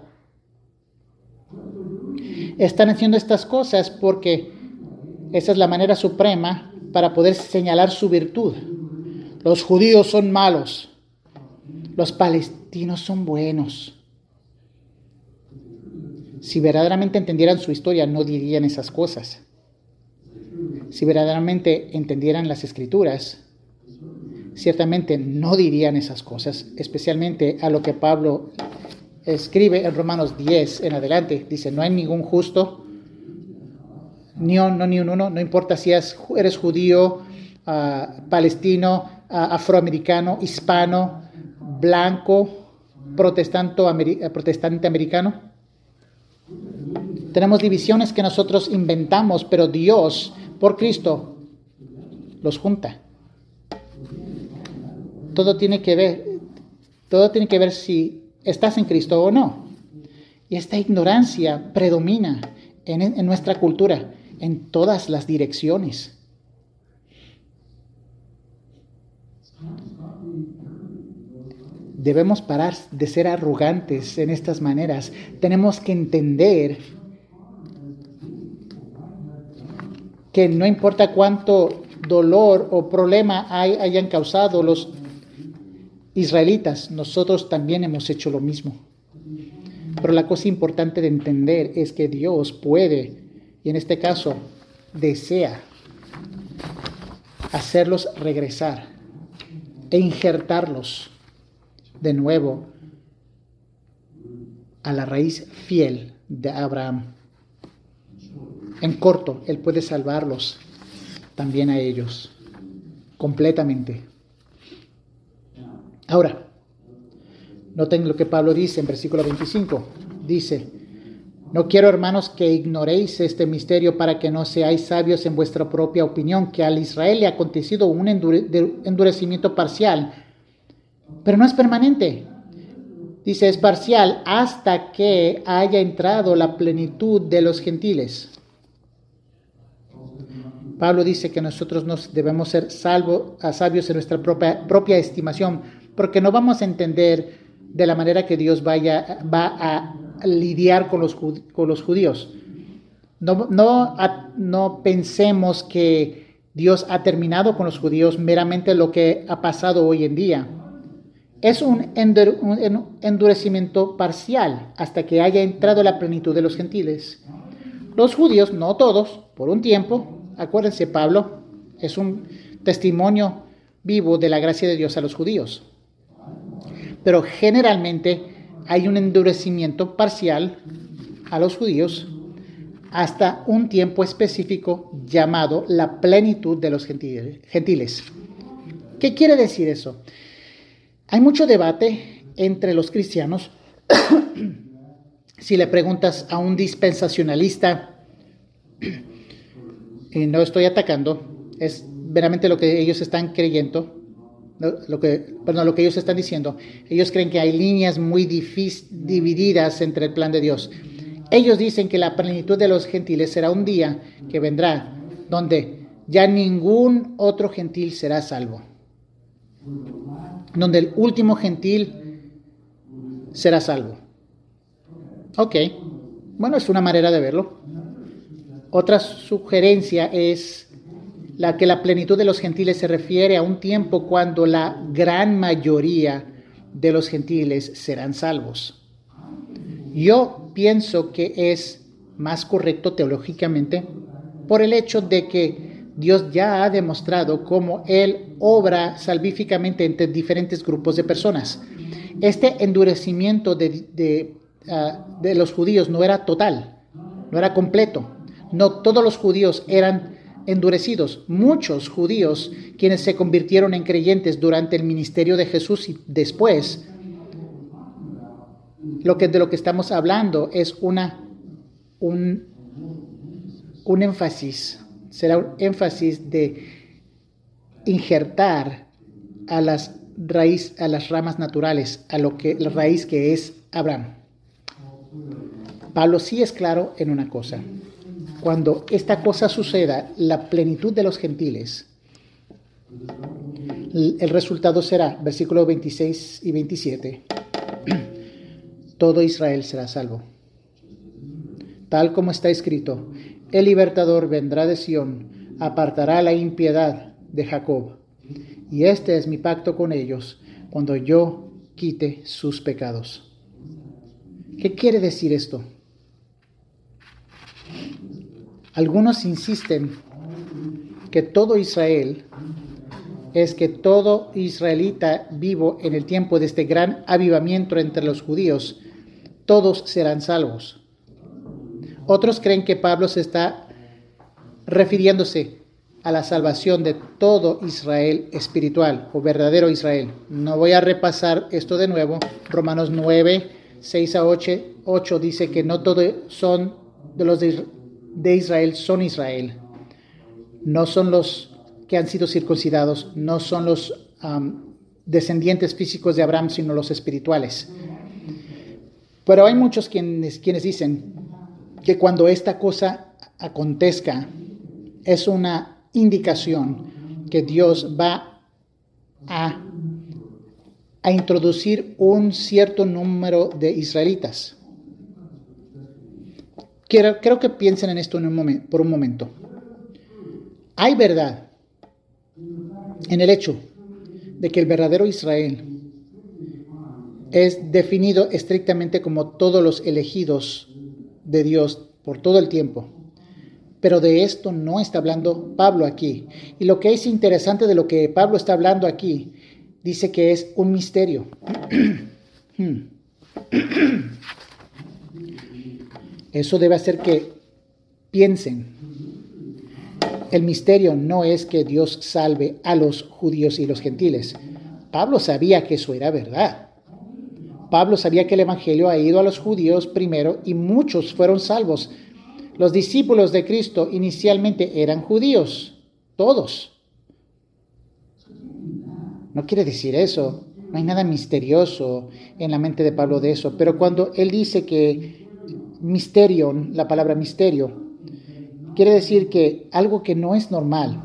Están haciendo estas cosas porque esa es la manera suprema para poder señalar su virtud. Los judíos son malos, los palestinos son buenos. Si verdaderamente entendieran su historia, no dirían esas cosas. Si verdaderamente entendieran las Escrituras, ciertamente no dirían esas cosas, especialmente a lo que Pablo escribe en Romanos 10 en adelante. Dice, no hay ningún justo, ni uno, no importa si eres judío, palestino, afroamericano, hispano, blanco, protestante americano. Tenemos divisiones que nosotros inventamos, pero Dios, por Cristo, los junta. Todo tiene que ver si estás en Cristo o no. Y esta ignorancia predomina en nuestra cultura, en todas las direcciones. Debemos parar de ser arrogantes en estas maneras. Tenemos que entender que no importa cuánto dolor o problema hayan causado los israelitas, nosotros también hemos hecho lo mismo. Pero la cosa importante de entender es que Dios puede, y en este caso desea, hacerlos regresar e injertarlos de nuevo a la raíz fiel de Abraham. En corto, Él puede salvarlos también a ellos, completamente. Ahora, noten lo que Pablo dice en versículo 25. Dice, no quiero, hermanos, que ignoréis este misterio para que no seáis sabios en vuestra propia opinión, que al Israel le ha acontecido un endurecimiento parcial, pero no es permanente. Dice, es parcial hasta que haya entrado la plenitud de los gentiles. Pablo dice que nosotros nos debemos ser sabios en nuestra propia estimación, porque no vamos a entender de la manera que Dios va a lidiar con los judíos. No pensemos que Dios ha terminado con los judíos meramente lo que ha pasado hoy en día. Es un endurecimiento parcial hasta que haya entrado la plenitud de los gentiles. Los judíos, no todos, por un tiempo, acuérdense, Pablo es un testimonio vivo de la gracia de Dios a los judíos. Pero generalmente hay un endurecimiento parcial a los judíos hasta un tiempo específico llamado la plenitud de los gentiles. ¿Qué quiere decir eso? Hay mucho debate entre los cristianos. Si le preguntas a un dispensacionalista, y no estoy atacando, es veramente lo que ellos están creyendo, lo que ellos están diciendo. Ellos creen que hay líneas muy divididas entre el plan de Dios. Ellos dicen que la plenitud de los gentiles será un día que vendrá, donde ya ningún otro gentil será salvo. Donde el último gentil será salvo. Ok, bueno, es una manera de verlo. Otra sugerencia es la que la plenitud de los gentiles se refiere a un tiempo cuando la gran mayoría de los gentiles serán salvos. Yo pienso que es más correcto teológicamente por el hecho de que Dios ya ha demostrado cómo Él obra salvíficamente entre diferentes grupos de personas. Este endurecimiento de los judíos no era total, no era completo. No todos los judíos eran endurecidos. Muchos judíos, quienes se convirtieron en creyentes durante el ministerio de Jesús y después, de lo que estamos hablando es un énfasis, será un énfasis de injertar a las ramas naturales, la raíz que es Abraham. Pablo sí es claro en una cosa. Cuando esta cosa suceda, la plenitud de los gentiles, el resultado será, versículos 26 y 27, todo Israel será salvo. Tal como está escrito, el libertador vendrá de Sión, apartará la impiedad de Jacob. Y este es mi pacto con ellos, cuando yo quite sus pecados. ¿Qué quiere decir esto? Algunos insisten que todo Israel es que todo israelita vivo en el tiempo de este gran avivamiento entre los judíos, todos serán salvos. Otros creen que Pablo se está refiriéndose a la salvación de todo Israel espiritual o verdadero Israel. No voy a repasar esto de nuevo. Romanos 9, 6 a 8 dice que no todos son de los de Israel son Israel. No son los que han sido circuncidados, no son los descendientes físicos de Abraham, sino los espirituales. Pero hay muchos quienes dicen que cuando esta cosa acontezca, es una indicación que Dios va a introducir un cierto número de israelitas. Creo que piensen en esto por un momento. Hay verdad en el hecho de que el verdadero Israel es definido estrictamente como todos los elegidos de Dios por todo el tiempo. Pero de esto no está hablando Pablo aquí. Y lo que es interesante de lo que Pablo está hablando aquí, dice que es un misterio. Eso debe hacer que piensen. El misterio no es que Dios salve a los judíos y los gentiles. Pablo sabía que eso era verdad. Pablo sabía que el evangelio ha ido a los judíos primero y muchos fueron salvos. Los discípulos de Cristo inicialmente eran judíos, todos. No quiere decir eso. No hay nada misterioso en la mente de Pablo de eso. Pero cuando él dice que misterio, la palabra misterio, quiere decir que algo que no es normal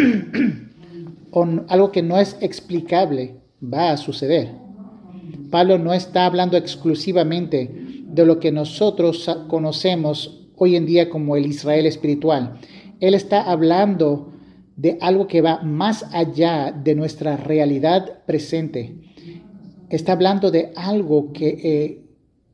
o algo que no es explicable va a suceder. Pablo no está hablando exclusivamente de lo que nosotros conocemos hoy en día como el Israel espiritual. Él está hablando de algo que va más allá de nuestra realidad presente. está hablando de algo que,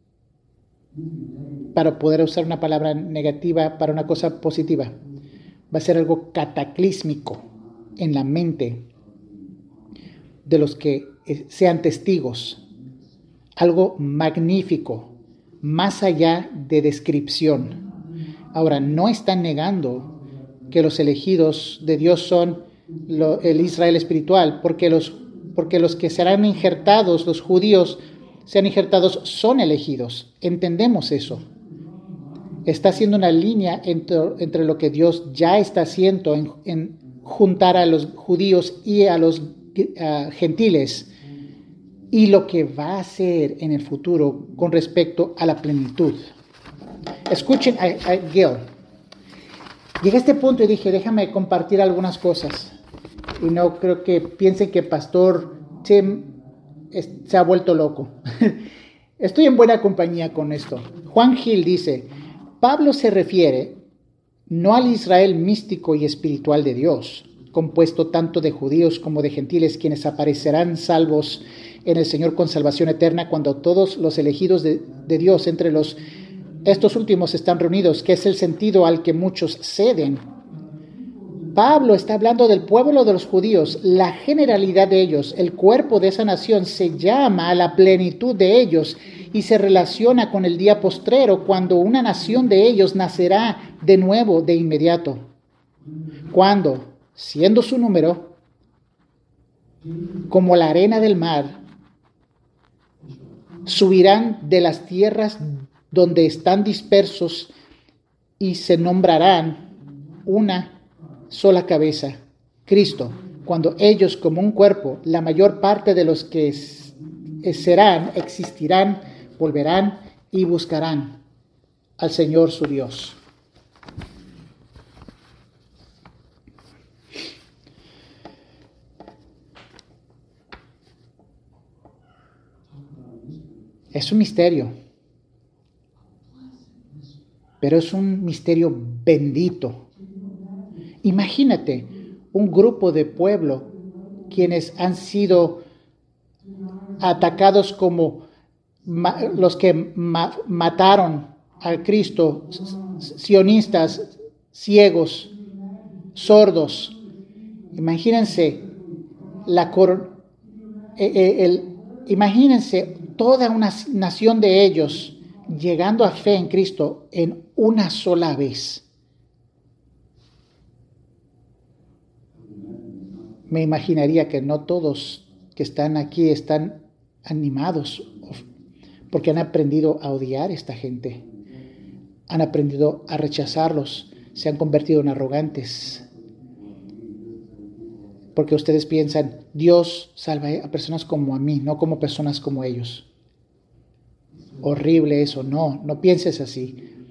para poder usar una palabra negativa para una cosa positiva, va a ser algo cataclísmico en la mente de los que sean testigos. Algo magnífico, más allá de descripción. Ahora, no están negando que los elegidos de Dios son el Israel espiritual, porque los que serán injertados, los judíos sean injertados, son elegidos. Entendemos eso. Está haciendo una línea entre lo que Dios ya está haciendo en juntar a los judíos y a los gentiles, y lo que va a hacer en el futuro con respecto a la plenitud. Escuchen a Gil. Llegué a este punto y dije, déjame compartir algunas cosas. Y no creo que piensen que Pastor Tim se ha vuelto loco. Estoy en buena compañía con esto. Juan Gil dice, Pablo se refiere no al Israel místico y espiritual de Dios, compuesto tanto de judíos como de gentiles, quienes aparecerán salvos en el Señor con salvación eterna cuando todos los elegidos de Dios entre estos últimos están reunidos, que es el sentido al que muchos ceden. Pablo está hablando del pueblo de los judíos, la generalidad de ellos, el cuerpo de esa nación se llama a la plenitud de ellos y se relaciona con el día postrero, cuando una nación de ellos nacerá de nuevo de inmediato. Cuando, siendo su número como la arena del mar, subirán de las tierras donde están dispersos y se nombrarán una sola cabeza, Cristo, cuando ellos como un cuerpo, la mayor parte de los que serán, existirán, volverán y buscarán al Señor su Dios. Es un misterio, pero es un misterio bendito. Imagínate un grupo de pueblo quienes han sido atacados como los que mataron a Cristo, sionistas, ciegos, sordos. Imagínense imagínense toda una nación de ellos llegando a fe en Cristo en una sola vez. Me imaginaría que no todos que están aquí están animados porque han aprendido a odiar a esta gente, han aprendido a rechazarlos, se han convertido en arrogantes. Porque ustedes piensan, Dios salva a personas como a mí, no como personas como ellos. Horrible eso, no pienses así.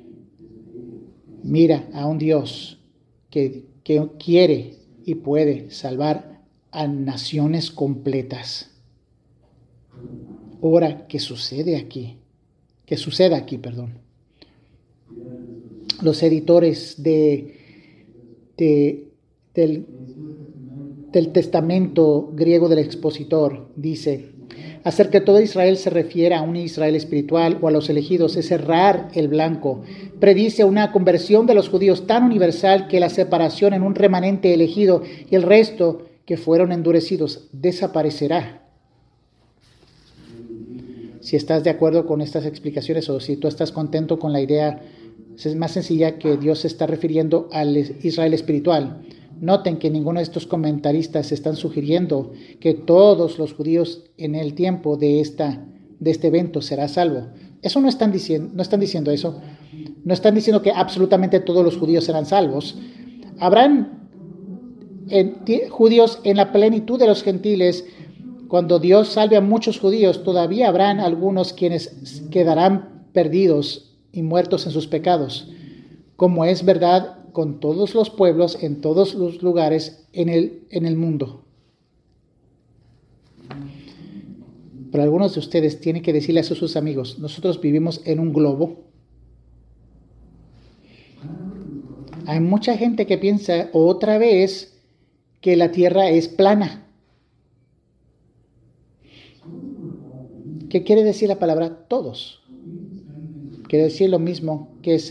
Mira a un Dios que quiere y puede salvar a naciones completas. Ahora, ¿qué sucede aquí? ¿Qué suceda aquí, perdón? Los editores del testamento griego del expositor dice: hacer que todo Israel se refiera a un Israel espiritual o a los elegidos es errar el blanco. Predice una conversión de los judíos tan universal que la separación en un remanente elegido y el resto que fueron endurecidos desaparecerá. Si estás de acuerdo con estas explicaciones o si tú estás contento con la idea, es más sencilla que Dios se está refiriendo al Israel espiritual. Noten que ninguno de estos comentaristas están sugiriendo que todos los judíos en el tiempo de este evento será salvo. Eso no están diciendo eso. No están diciendo que absolutamente todos los judíos serán salvos. Habrán judíos en la plenitud de los gentiles. Cuando Dios salve a muchos judíos, todavía habrán algunos quienes quedarán perdidos y muertos en sus pecados, como es verdad con todos los pueblos, en todos los lugares en el mundo. Pero algunos de ustedes tienen que decirle a sus amigos: nosotros vivimos en un globo. Hay mucha gente que piensa otra vez que la tierra es plana. ¿Qué quiere decir la palabra todos? Quiere decir lo mismo que es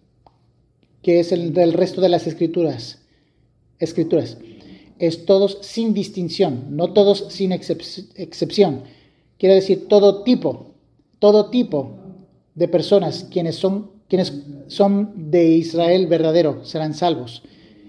el del resto de las escrituras. Es todos sin distinción, no todos sin excepción. Quiere decir todo tipo de personas quienes son de Israel verdadero serán salvos.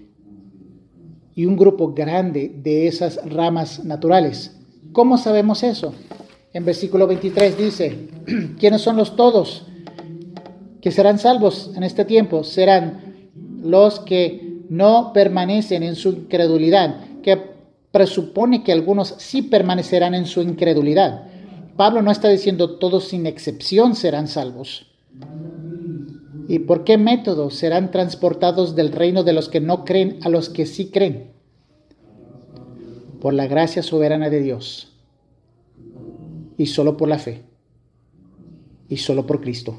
Y un grupo grande de esas ramas naturales. ¿Cómo sabemos eso? En versículo 23 dice, ¿quiénes son los todos que serán salvos en este tiempo? Serán los que no permanecen en su incredulidad, que presupone que algunos sí permanecerán en su incredulidad. Pablo no está diciendo todos sin excepción serán salvos. ¿Y por qué método serán transportados del reino de los que no creen a los que sí creen? Por la gracia soberana de Dios. Y solo por la fe. Y solo por Cristo.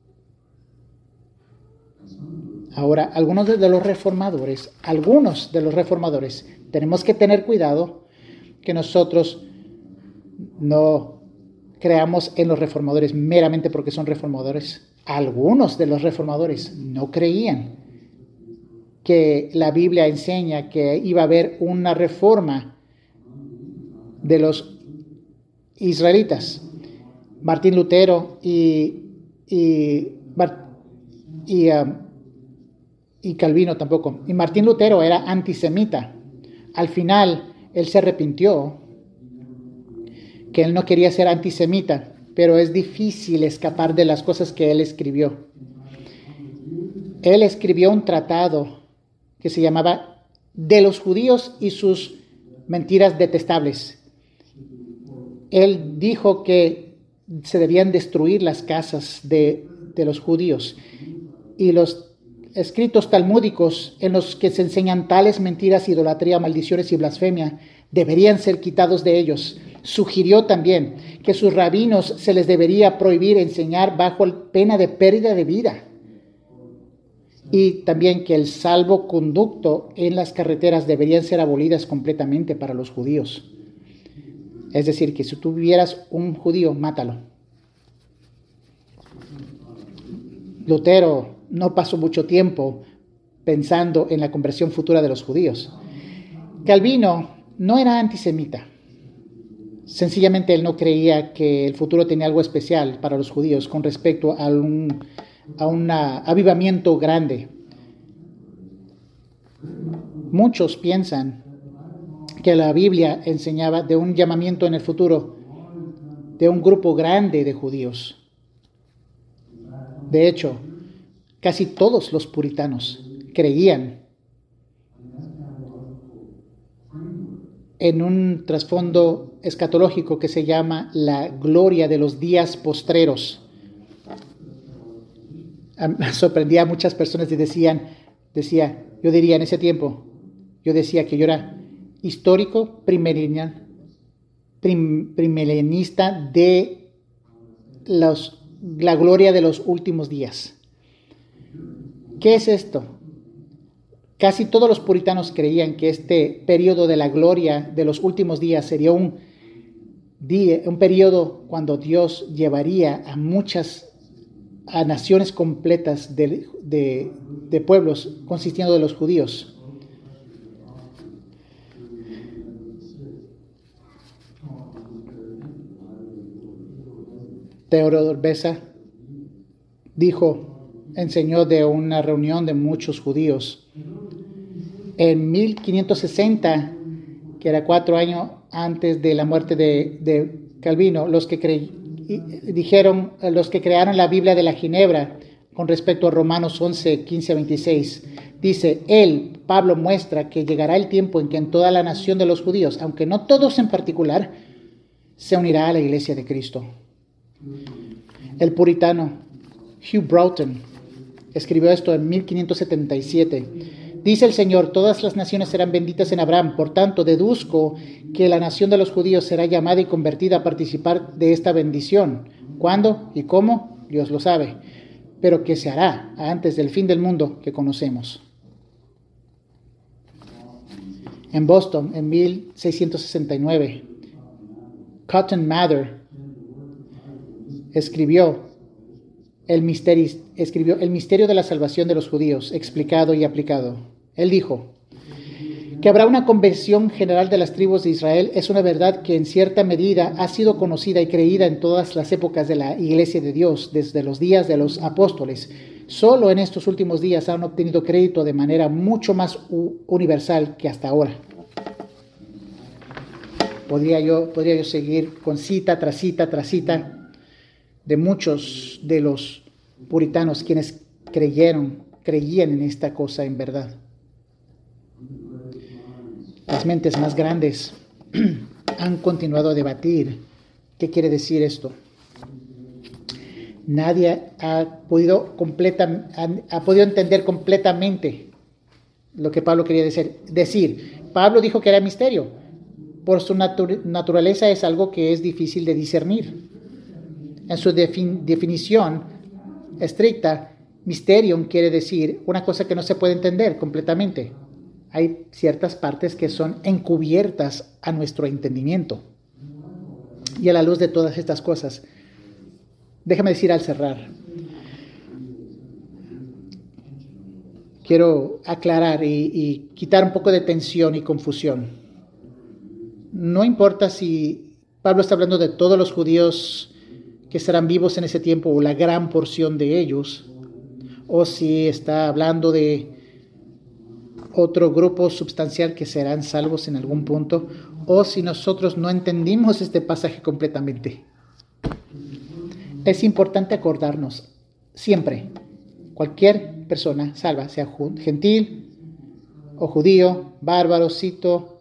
Ahora, algunos de los reformadores, tenemos que tener cuidado que nosotros no creamos en los reformadores meramente porque son reformadores. Algunos de los reformadores no creían que la Biblia enseña que iba a haber una reforma de los israelitas. Martín Lutero y Calvino tampoco. Y Martín Lutero era antisemita. Al final, él se arrepintió, que él no quería ser antisemita, pero es difícil escapar de las cosas que él escribió. Él escribió un tratado que se llamaba De los judíos y sus mentiras detestables. Él dijo que se debían destruir las casas de los judíos y los escritos talmúdicos en los que se enseñan tales mentiras, idolatría, maldiciones y blasfemia deberían ser quitados de ellos. Sugirió también que sus rabinos se les debería prohibir enseñar bajo pena de pérdida de vida. Y también que el salvoconducto en las carreteras deberían ser abolidas completamente para los judíos. Es decir, que si tú vieras un judío, mátalo. Lutero no pasó mucho tiempo pensando en la conversión futura de los judíos. Calvino no era antisemita. Sencillamente él no creía que el futuro tenía algo especial para los judíos con respecto a un avivamiento grande. Muchos piensan que la Biblia enseñaba de un llamamiento en el futuro de un grupo grande de judíos. De hecho, casi todos los puritanos creían en un trasfondo escatológico que se llama la gloria de los días postreros. Sorprendía a muchas personas y yo diría en ese tiempo, yo decía que yo era histórico primilienista de la gloria de los últimos días. ¿Qué es esto? Casi todos los puritanos creían que este periodo de la gloria de los últimos días sería un periodo cuando Dios llevaría a naciones completas de pueblos consistiendo de los judíos. Teodoro Beza enseñó de una reunión de muchos judíos en 1560, que era 4 años antes de la muerte de Calvino, los que crearon la Biblia de la Ginebra con respecto a Romanos 11, 15 a 26. Dice, Pablo muestra que llegará el tiempo en que en toda la nación de los judíos, aunque no todos en particular, se unirá a la iglesia de Cristo. El puritano Hugh Broughton escribió esto en 1577. Dice el Señor, todas las naciones serán benditas en Abraham. Por tanto, deduzco que la nación de los judíos será llamada y convertida a participar de esta bendición. ¿Cuándo y cómo? Dios lo sabe. Pero que se hará antes del fin del mundo que conocemos. En Boston, en 1669, Cotton Mather escribió el misterio de la salvación de los judíos, explicado y aplicado. Él dijo que habrá una convención general de las tribus de Israel. Es una verdad que en cierta medida ha sido conocida y creída en todas las épocas de la Iglesia de Dios, desde los días de los apóstoles. Solo en estos últimos días han obtenido crédito de manera mucho más universal que hasta ahora. Podría yo seguir con cita tras cita tras cita de muchos de los puritanos quienes creían en esta cosa en verdad. Las mentes más grandes han continuado a debatir qué quiere decir esto. Nadie ha podido entender completamente lo que Pablo quería decir. Pablo dijo que era misterio. Por su naturaleza es algo que es difícil de discernir. En su definición estricta, misterium quiere decir una cosa que no se puede entender completamente. Hay ciertas partes que son encubiertas a nuestro entendimiento. Y a la luz de todas estas cosas, déjame decir al cerrar, quiero aclarar y quitar un poco de tensión y confusión. No importa si Pablo está hablando de todos los judíos que estarán vivos en ese tiempo, o la gran porción de ellos, o si está hablando de otro grupo sustancial que serán salvos en algún punto, o si nosotros no entendimos este pasaje completamente. Es importante acordarnos siempre, cualquier persona salva, sea gentil o judío, bárbaro, sitio,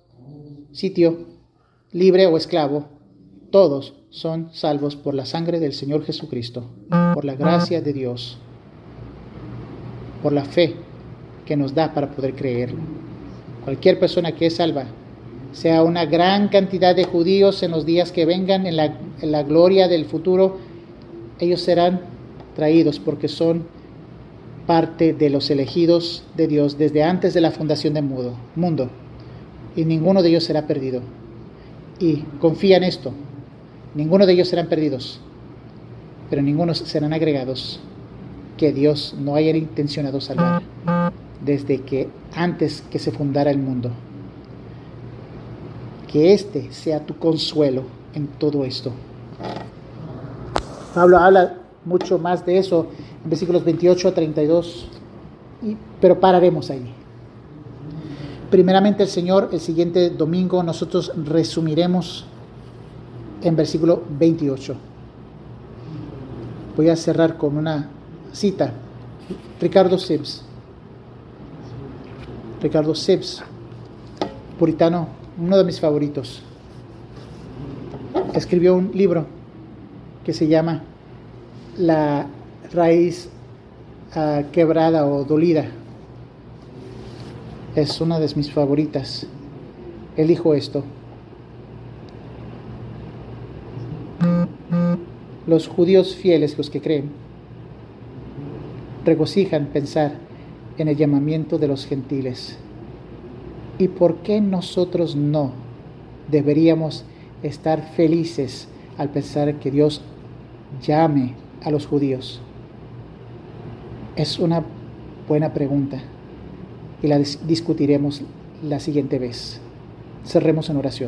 libre o esclavo, todos son salvos por la sangre del Señor Jesucristo, por la gracia de Dios, por la fe que nos da para poder creerlo. Cualquier persona que es salva, sea una gran cantidad de judíos en los días que vengan, en la gloria del futuro, ellos serán traídos porque son parte de los elegidos de Dios desde antes de la fundación del mundo. Y ninguno de ellos será perdido. Y confía en esto. Ninguno de ellos serán perdidos, pero ningunos serán agregados que Dios no haya intencionado salvar desde que antes que se fundara el mundo. Que este sea tu consuelo en todo esto. Pablo habla mucho más de eso en versículos 28 a 32, pero pararemos ahí. Primeramente el siguiente domingo nosotros resumiremos en versículo 28. Voy a cerrar con una cita. Ricardo Sibbes, puritano, uno de mis favoritos, escribió un libro que se llama La raíz quebrada o dolida. Es una de mis favoritas. Él dijo esto: los judíos fieles, los que creen, regocijan pensar en el llamamiento de los gentiles. ¿Y por qué nosotros no deberíamos estar felices al pensar que Dios llame a los judíos? Es una buena pregunta y la discutiremos la siguiente vez. Cerremos en oración.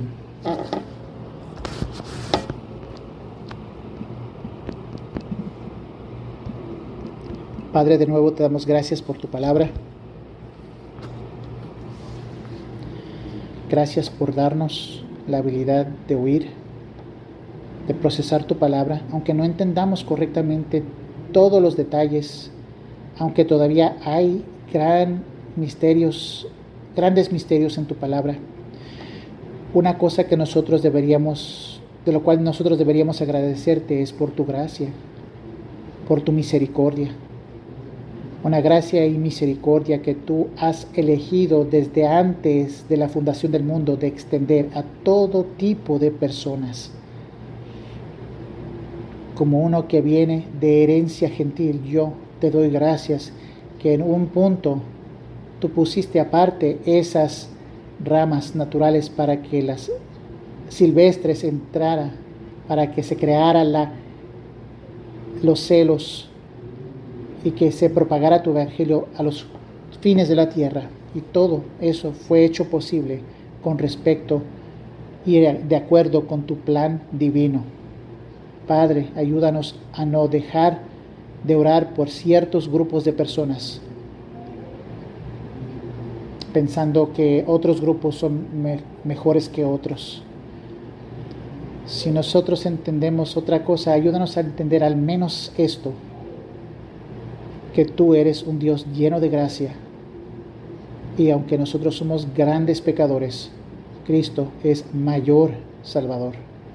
Padre, de nuevo te damos gracias por tu palabra. Gracias por darnos la habilidad de oír, de procesar tu palabra, aunque no entendamos correctamente todos los detalles, aunque todavía hay grandes misterios en tu palabra. Una cosa de lo cual nosotros deberíamos agradecerte es por tu gracia, por tu misericordia. Una gracia y misericordia que tú has elegido desde antes de la fundación del mundo de extender a todo tipo de personas. Como uno que viene de herencia gentil, yo te doy gracias que en un punto tú pusiste aparte esas ramas naturales para que las silvestres entraran, para que se creara los celos y que se propagara tu evangelio a los fines de la tierra. Y todo eso fue hecho posible con respecto y de acuerdo con tu plan divino. Padre, ayúdanos a no dejar de orar por ciertos grupos de personas, pensando que otros grupos son mejores que otros. Si nosotros entendemos otra cosa, ayúdanos a entender al menos esto, que tú eres un Dios lleno de gracia. Y aunque nosotros somos grandes pecadores, Cristo es mayor Salvador.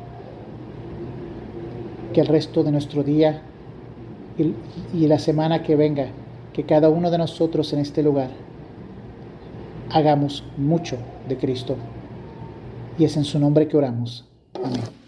Que el resto de nuestro día y la semana que venga, que cada uno de nosotros en este lugar hagamos mucho de Cristo. Y es en su nombre que oramos. Amén.